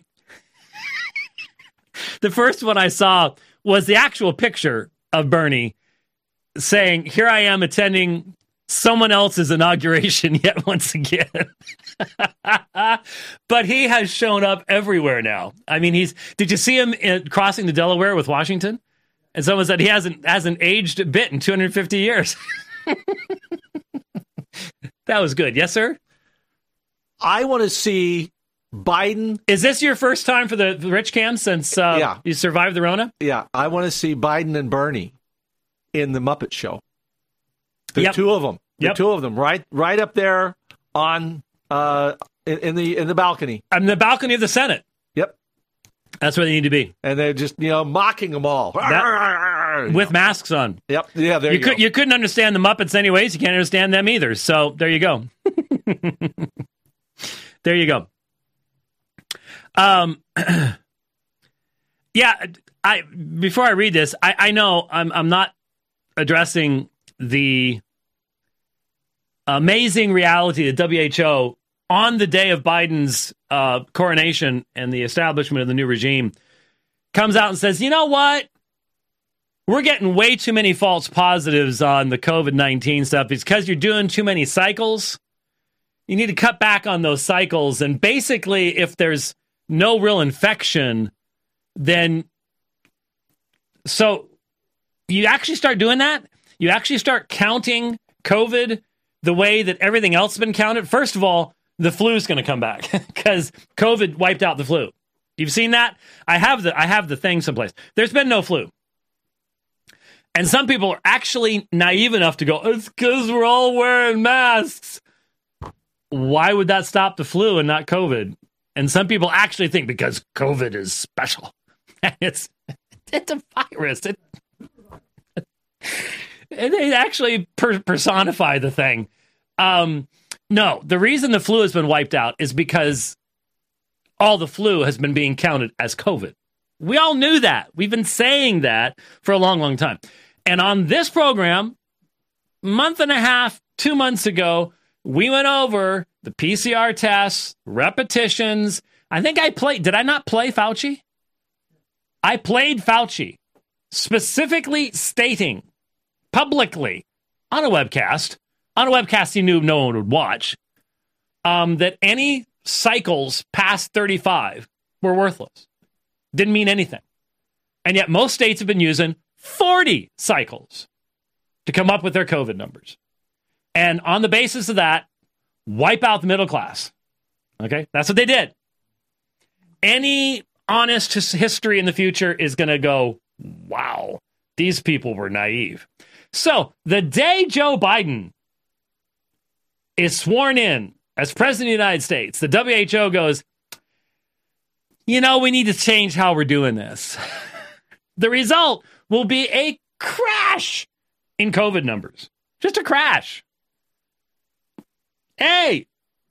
first one I saw was the actual picture of Bernie saying, "Here I am attending someone else's inauguration yet once again." But he has shown up everywhere now. I mean, did you see him crossing the Delaware with Washington? And someone said he hasn't aged a bit in 250 years. That was good. Yes, sir? I want to see Biden. Is this your first time for the Rich Cam since you survived the Rona? Yeah, I want to see Biden and Bernie in the Muppet Show. The two of them. The two of them right up there on in the balcony. On the balcony of the Senate. Yep. That's where they need to be. And they're just, mocking them all. With masks on. Yep. Yeah, there you go. You couldn't understand the Muppets anyways. You can't understand them either. So there you go. There you go. Before I read this, I know I'm not addressing the amazing reality that WHO on the day of Biden's coronation and the establishment of the new regime comes out and says, you know what? We're getting way too many false positives on the COVID-19 stuff because you're doing too many cycles. You need to cut back on those cycles. And basically, if there's no real infection, then so you actually start doing that. You actually start counting COVID the way that everything else has been counted. First of all, the flu is going to come back because COVID wiped out the flu. You've seen that? I have the thing someplace. There's been no flu. And some people are actually naive enough to go, it's because we're all wearing masks. Why would that stop the flu and not COVID? And some people actually think because COVID is special. It's a virus. They actually personify the thing. No, the reason the flu has been wiped out is because all the flu has been being counted as COVID. We all knew that. We've been saying that for a long, long time. And on this program, month and a half, 2 months ago, we went over the PCR tests, repetitions. I think did I not play Fauci? I played Fauci, specifically stating publicly on a webcast he knew no one would watch, that any cycles past 35 were worthless. Didn't mean anything. And yet most states have been using 40 cycles to come up with their COVID numbers. And on the basis of that, wipe out the middle class. Okay? That's what they did. Any honest history in the future is going to go, wow, these people were naive. So the day Joe Biden is sworn in as president of the United States, the WHO goes, we need to change how we're doing this. The result will be a crash in COVID numbers. Just a crash. Hey,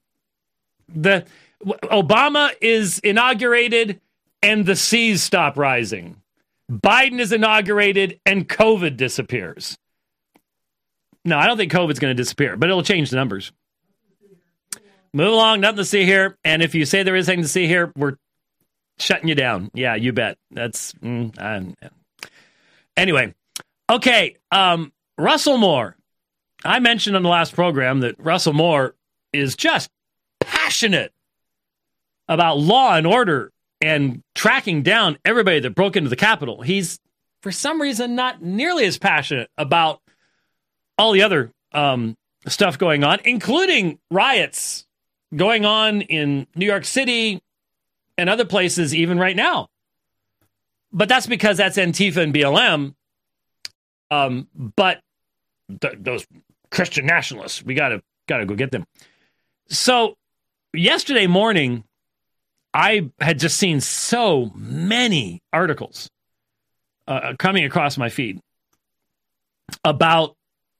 Obama is inaugurated and the seas stop rising. Biden is inaugurated and COVID disappears. No, I don't think COVID's going to disappear, but it'll change the numbers. Move along, nothing to see here. And if you say there is anything to see here, we're shutting you down. Yeah, you bet. That's anyway. Okay, Russell Moore. I mentioned on the last program that Russell Moore is just passionate about law and order and tracking down everybody that broke into the Capitol. He's, for some reason, not nearly as passionate about all the other stuff going on, including riots going on in New York City and other places even right now. But that's because that's Antifa and BLM. But those Christian nationalists, we gotta go get them. So yesterday morning, I had just seen so many articles coming across my feed about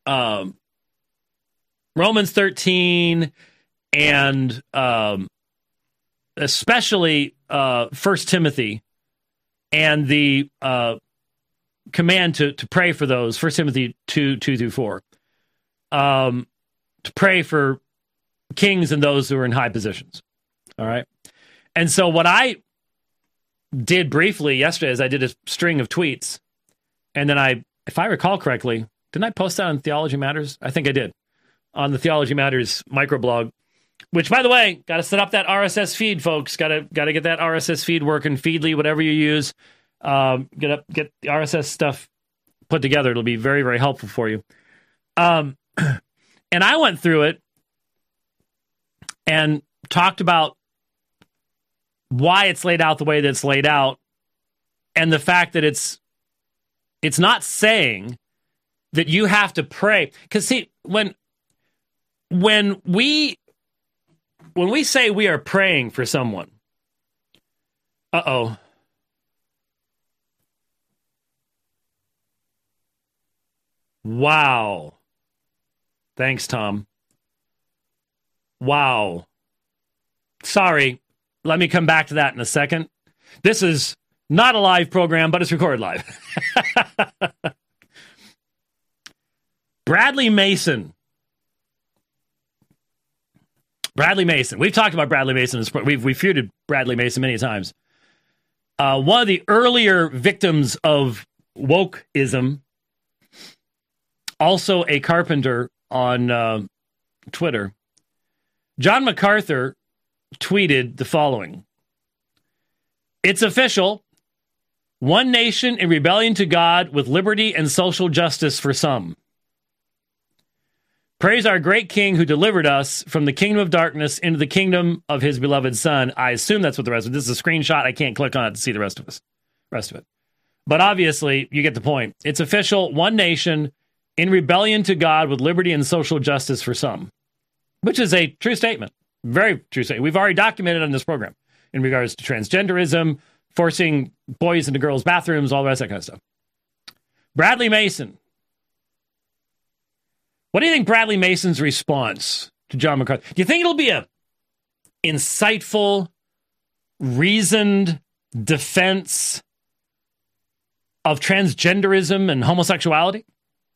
Romans 13 and especially 1 Timothy and the command to pray for those, 1 Timothy 2:2-4, to pray for kings and those who are in high positions. All right. And so what I did briefly yesterday is I did a string of tweets. And then if I recall correctly, didn't I post that on Theology Matters? I think I did. On the Theology Matters microblog, which, by the way, got to set up that RSS feed, folks. Got to get that RSS feed working. Feedly, whatever you use, get the RSS stuff put together. It'll be very, very helpful for you. And I went through it and talked about why it's laid out the way that it's laid out, and the fact that it's not saying that you have to pray. Because see, when we say we are praying for someone, wow. Thanks, Tom. Wow. Sorry. Let me come back to that in a second. This is not a live program, but it's recorded live. Bradley Mason. We've talked about Bradley Mason. We've feuded Bradley Mason many times. One of the earlier victims of wokeism, also a carpenter on Twitter. John MacArthur tweeted the following. It's official. One nation in rebellion to God with liberty and social justice for some. Praise our great King who delivered us from the kingdom of darkness into the kingdom of his beloved Son. I assume that's what the rest of it. This is a screenshot. I can't click on it to see the rest of it. But obviously, you get the point. It's official. One nation in rebellion to God with liberty and social justice for some, which is a true statement. Very true statement. We've already documented on this program in regards to transgenderism, forcing boys into girls' bathrooms, all the rest of that kind of stuff. Bradley Mason. What do you think Bradley Mason's response to John MacArthur? Do you think it'll be a insightful, reasoned defense of transgenderism and homosexuality?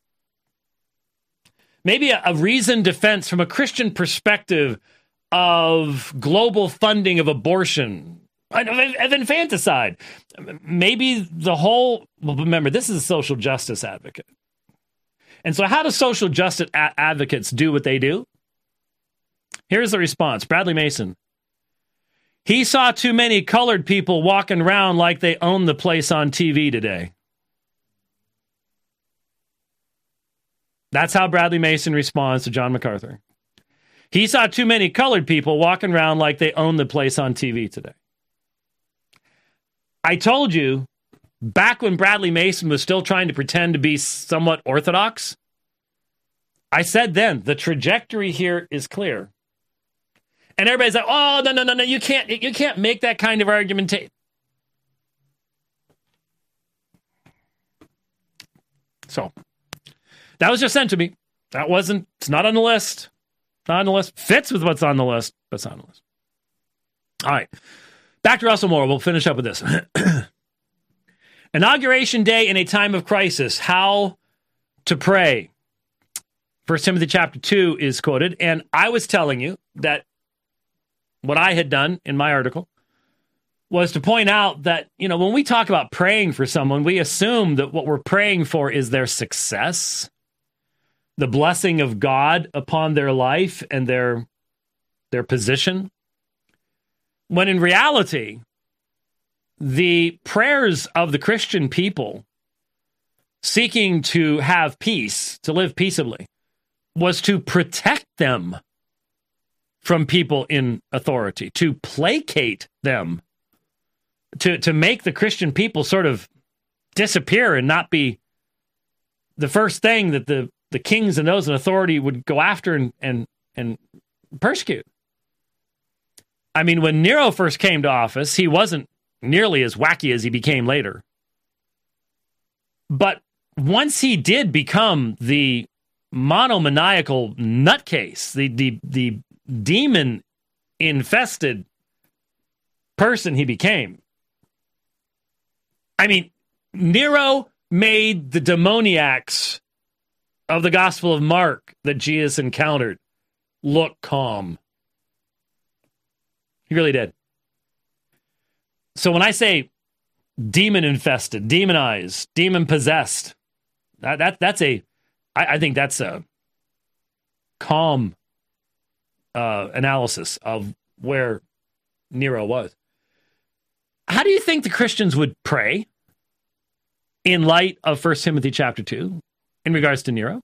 Maybe a reasoned defense from a Christian perspective of global funding of abortion, of infanticide. Maybe remember, this is a social justice advocate. And so how do social justice advocates do what they do? Here's the response. Bradley Mason. He saw too many colored people walking around like they own the place on TV today. That's how Bradley Mason responds to John MacArthur. He saw too many colored people walking around like they own the place on TV today. I told you, back when Bradley Mason was still trying to pretend to be somewhat orthodox, I said then, the trajectory here is clear. And everybody's like, oh, no, you can't make that kind of argumentation. So, that was just sent to me. It's not on the list. Not on the list. Fits with what's on the list, but it's not on the list. All right. Back to Russell Moore. We'll finish up with this. Inauguration Day in a time of crisis. How to pray. 1 Timothy chapter 2 is quoted. And I was telling you that what I had done in my article was to point out that, when we talk about praying for someone, we assume that what we're praying for is their success, the blessing of God upon their life and their position. When in reality, the prayers of the Christian people seeking to have peace, to live peaceably, was to protect them from people in authority, to placate them, to make the Christian people sort of disappear and not be the first thing that the kings and those in authority would go after and persecute. I mean, when Nero first came to office, he wasn't nearly as wacky as he became later. But once he did become the monomaniacal nutcase, the demon-infested person he became, I mean, Nero made the demoniacs of the Gospel of Mark that Jesus encountered look calm. He really did. So when I say demon-infested, demonized, demon-possessed, I think that's a calm analysis of where Nero was. How do you think the Christians would pray in light of 1 Timothy chapter 2 in regards to Nero?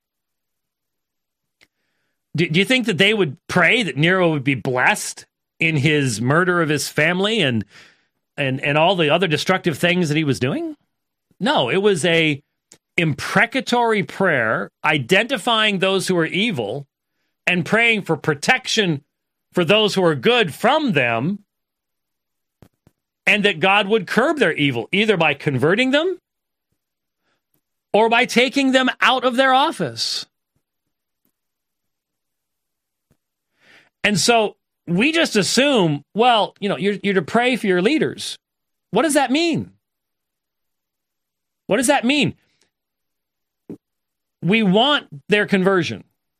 Do you think that they would pray that Nero would be blessed in his murder of his family and all the other destructive things that he was doing? No, it was a imprecatory prayer identifying those who are evil and praying for protection for those who are good from them, and that God would curb their evil, either by converting them or by taking them out of their office. And so we just assume, well, you're to pray for your leaders. What does that mean? What does that mean? We want their conversion.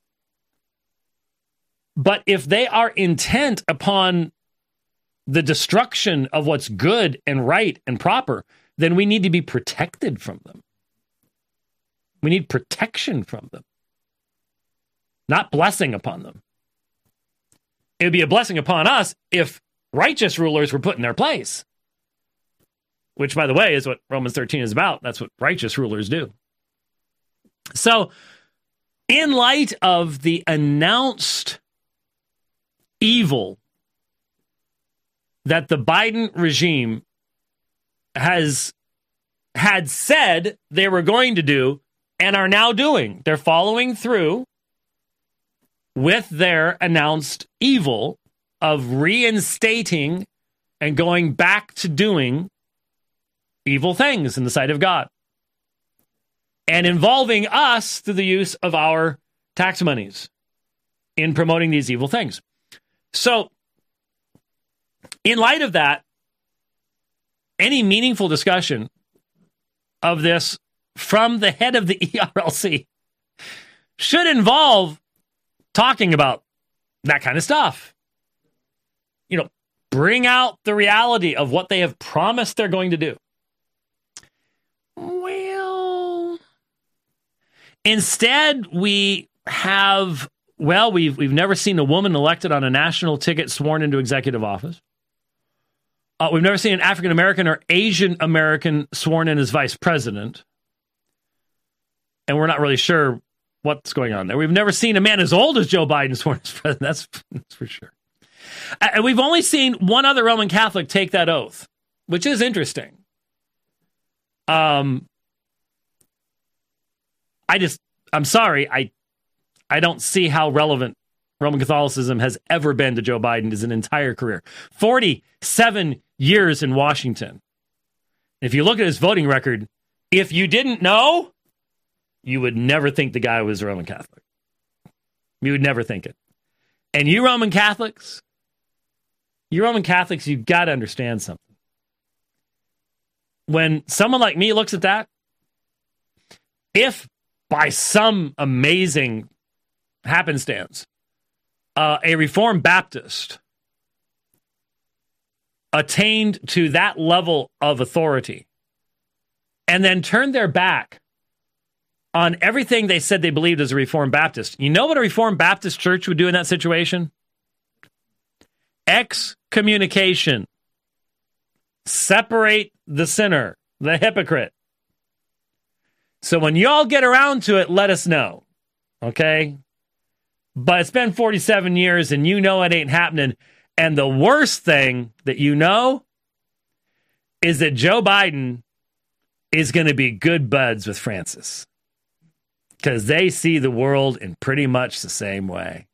But if they are intent upon the destruction of what's good and right and proper, then we need to be protected from them. We need protection from them, not blessing upon them. It would be a blessing upon us if righteous rulers were put in their place. which, by the way, is what Romans 13 is about. That's what righteous rulers do. So, in light of the announced evil that the Biden regime had said they were going to do and are now doing, they're following through with their announced evil of reinstating and going back to doing evil things in the sight of God and involving us through the use of our tax monies in promoting these evil things. So, in light of that, any meaningful discussion of this from the head of the ERLC should involve talking about that kind of stuff. You know, bring out the reality of what they have promised they're going to do. Well, instead we have, we've never seen a woman elected on a national ticket sworn into executive office. We've never seen an African American or Asian American sworn in as vice president. And we're not really sure what's going on there. We've never seen a man as old as Joe Biden sworn as president. That's for sure. And we've only seen one other Roman Catholic take that oath, which is interesting. I'm sorry. I don't see how relevant Roman Catholicism has ever been to Joe Biden his entire career. 47 years in Washington. If you look at his voting record, if you didn't know, you would never think the guy was a Roman Catholic. You would never think it. And you Roman Catholics, you've got to understand something. When someone like me looks at that, if by some amazing happenstance, a Reformed Baptist attained to that level of authority and then turned their back on everything they said they believed as a Reformed Baptist, you know what a Reformed Baptist church would do in that situation? Excommunication. Separate the sinner, the hypocrite. So when y'all get around to it, let us know. Okay? But it's been 47 years and you know it ain't happening. And the worst thing that you know is that Joe Biden is going to be good buds with Francis. Because they see the world in pretty much the same way.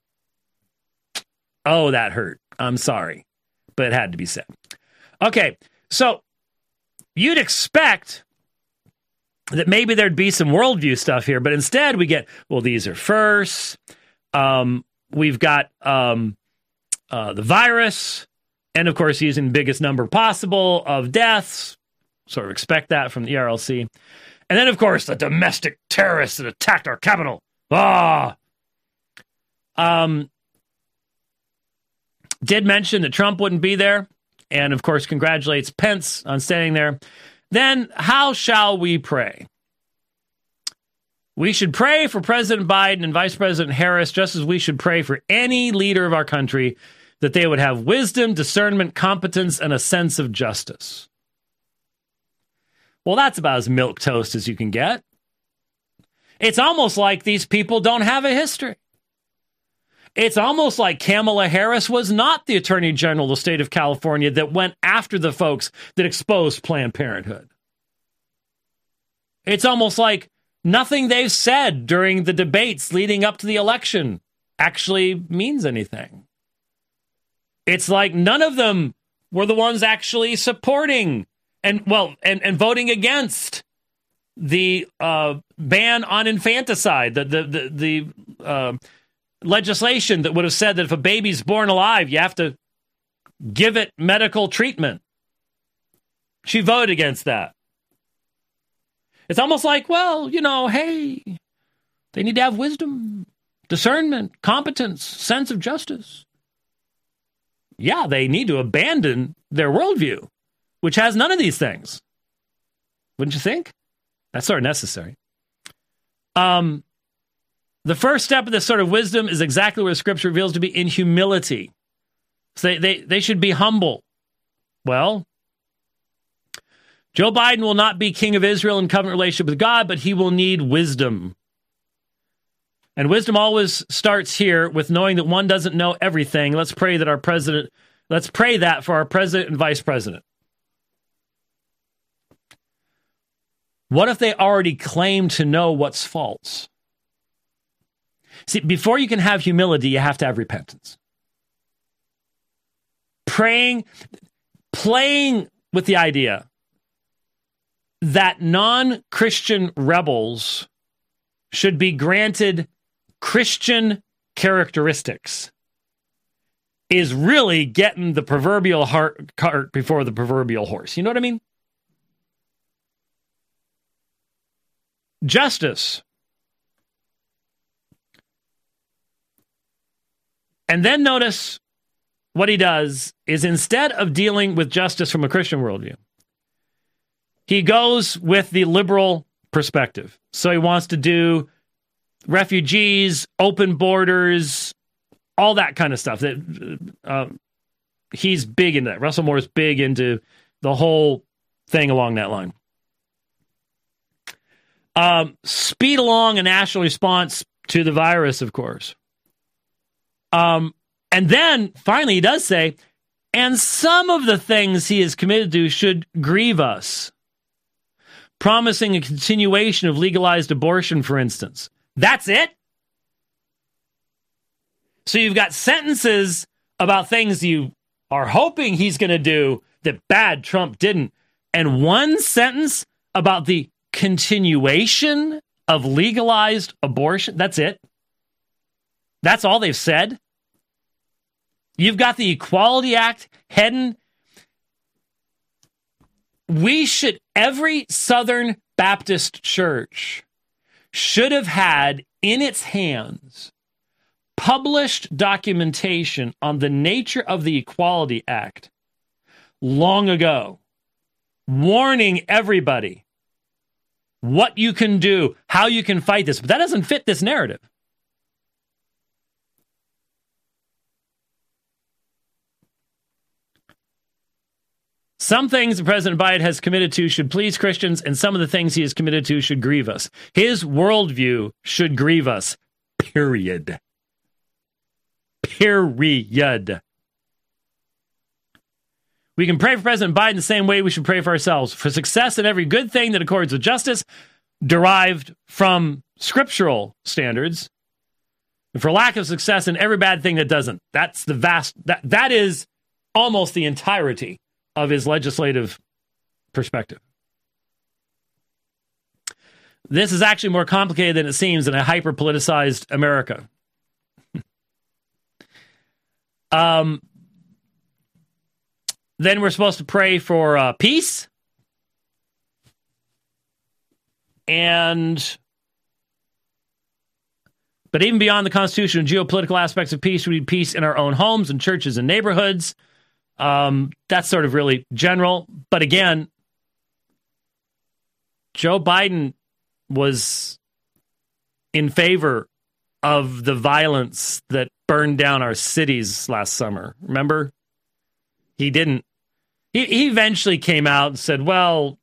Oh, that hurt. I'm sorry. But it had to be said. Okay, so you'd expect that maybe there'd be some worldview stuff here, but instead we get, well, these are firsts. We've got the virus, and of course using the biggest number possible of deaths. Sort of expect that from the ERLC. And then, of course, the domestic terrorists that attacked our capital. Did mention that Trump wouldn't be there, and of course congratulates Pence on staying there. Then, how shall we pray? We should pray for President Biden and Vice President Harris, just as we should pray for any leader of our country, that they would have wisdom, discernment, competence, and a sense of justice. Well, that's about as milquetoast as you can get. It's almost like these people don't have a history. It's almost like Kamala Harris was not the Attorney General of the state of California that went after the folks that exposed Planned Parenthood. It's almost like nothing they've said during the debates leading up to the election actually means anything. It's like none of them were the ones actually supporting and voting against the ban on infanticide, the legislation that would have said that if a baby's born alive, you have to give it medical treatment. She voted against that. It's almost like, well, hey, they need to have wisdom, discernment, competence, sense of justice. Yeah, they need to abandon their worldview, which has none of these things. Wouldn't you think? That's sort of necessary. The first step of this sort of wisdom is exactly where Scripture reveals to be in humility. So they should be humble. Well, Joe Biden will not be king of Israel in covenant relationship with God, but he will need wisdom. And wisdom always starts here with knowing that one doesn't know everything. Let's pray that for our president and vice president. What if they already claim to know what's false? See, before you can have humility, you have to have repentance. Playing with the idea that non-Christian rebels should be granted Christian characteristics is really getting the proverbial cart before the proverbial horse. You know what I mean? Justice. And then notice what he does is instead of dealing with justice from a Christian worldview, he goes with the liberal perspective. So he wants to do refugees, open borders, all that kind of stuff. He's big into that. Russell Moore is big into the whole thing along that line. Speed along a national response to the virus, of course. And then finally he does say, and some of the things he is committed to should grieve us. Promising a continuation of legalized abortion, for instance. That's it? So you've got sentences about things you are hoping he's going to do that bad Trump didn't. And one sentence about the continuation of legalized abortion. That's it. That's all they've said. You've got the Equality Act heading. Every Southern Baptist church should have had in its hands published documentation on the nature of the Equality Act long ago, warning everybody what you can do, how you can fight this. But that doesn't fit this narrative. Some things President Biden has committed to should please Christians, and some of the things he has committed to should grieve us. His worldview should grieve us. Period. Period. We can pray for President Biden the same way we should pray for ourselves. For success in every good thing that accords with justice, derived from scriptural standards, and for lack of success in every bad thing that doesn't. That's that is almost the entirety of his legislative perspective. This is actually more complicated than it seems in a hyper-politicized America. Then we're supposed to pray for peace. But even beyond the Constitution and geopolitical aspects of peace, we need peace in our own homes and churches and neighborhoods. That's sort of really general. But again, Joe Biden was in favor of the violence that burned down our cities last summer. Remember? He didn't. He eventually came out and said, well,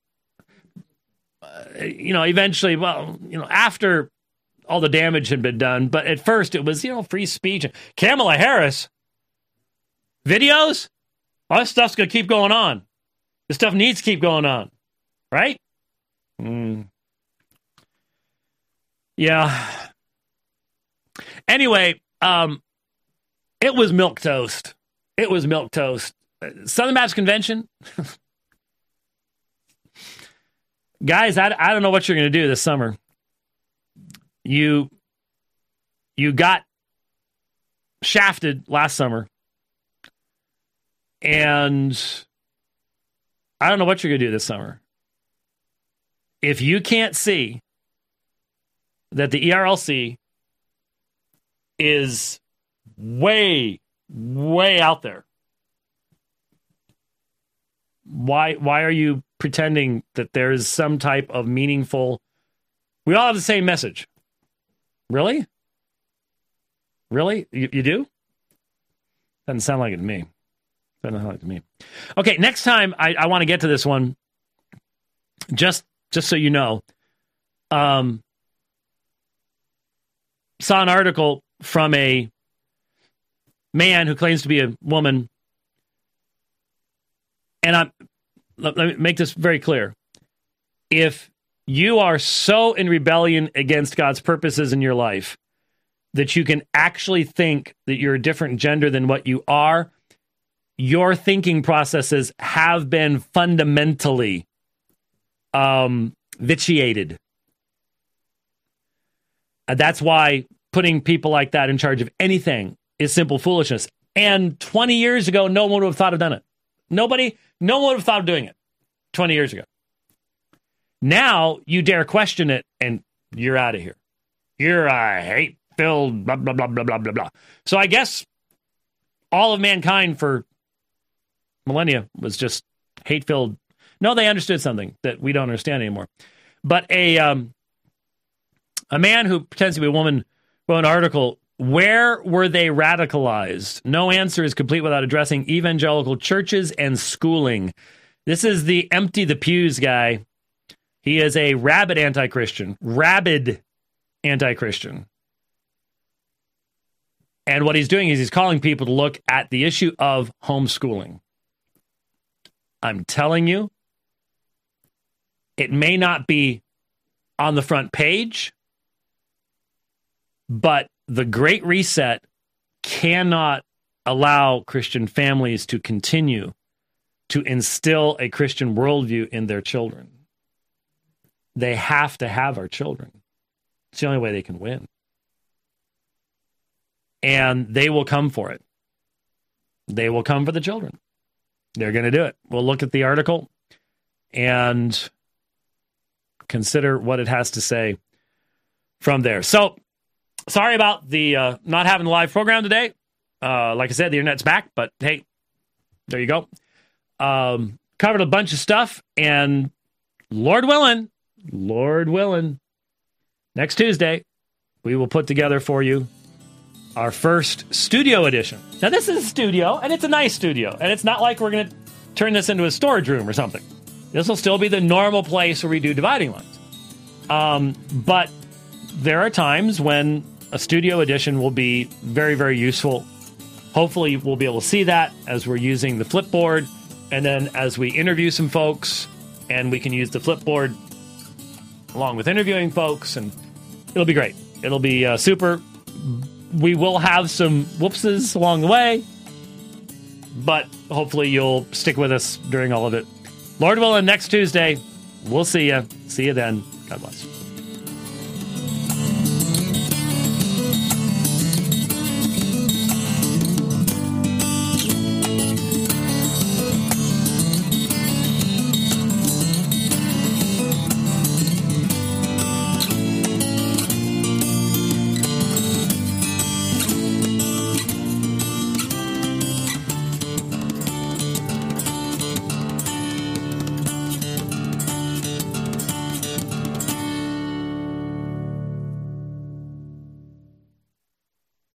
after all the damage had been done. But at first it was, free speech. Kamala Harris, videos? All this stuff's going to keep going on. This stuff needs to keep going on. Right? Yeah. Anyway, it was milquetoast. It was milquetoast. Southern Baptist Convention. Guys, I don't know what you're going to do this summer. You got shafted last summer. And I don't know what you're going to do this summer. If you can't see that the ERLC is way, way out there, why are you pretending that there's some type of meaningful... We all have the same message. Really? Really? You do? Doesn't sound like it to me. Doesn't sound like it to me. Okay, next time I want to get to this one. just so you know, saw an article from a man who claims to be a woman, and let me make this very clear. If you are so in rebellion against God's purposes in your life that you can actually think that you're a different gender than what you are, your thinking processes have been fundamentally vitiated. That's why putting people like that in charge of anything is simple foolishness. And 20 years ago, no one would have thought of done it. No one would have thought of doing it 20 years ago. Now you dare question it, and you're out of here. You're a hate-filled blah, blah, blah, blah, blah, blah, blah. So I guess all of mankind for millennia was just hate-filled. No, they understood something that we don't understand anymore. But a man who pretends to be a woman wrote an article, "Where were they radicalized? No answer is complete without addressing evangelical churches and schooling." This is the empty the pews guy. He is a rabid anti-Christian. And what he's doing is he's calling people to look at the issue of homeschooling. I'm telling you, it may not be on the front page, but the Great Reset cannot allow Christian families to continue to instill a Christian worldview in their children. They have to have our children. It's the only way they can win. And they will come for it. They will come for the children. They're going to do it. We'll look at the article and consider what it has to say from there. So, sorry about the not having the live program today. Like I said, the internet's back, but hey, there you go. Covered a bunch of stuff, and Lord willing, next Tuesday, we will put together for you our first studio edition. Now, this is a studio, and it's a nice studio, and it's not like we're going to turn this into a storage room or something. This will still be the normal place where we do dividing lines. But there are times when a studio edition will be very, very useful. Hopefully, we'll be able to see that as we're using the Flipboard, and then as we interview some folks, and we can use the Flipboard along with interviewing folks, and it'll be great. It'll be super. We will have some whoopses along the way, but hopefully you'll stick with us during all of it. Lord willing, next Tuesday, we'll see you. See you then. God bless.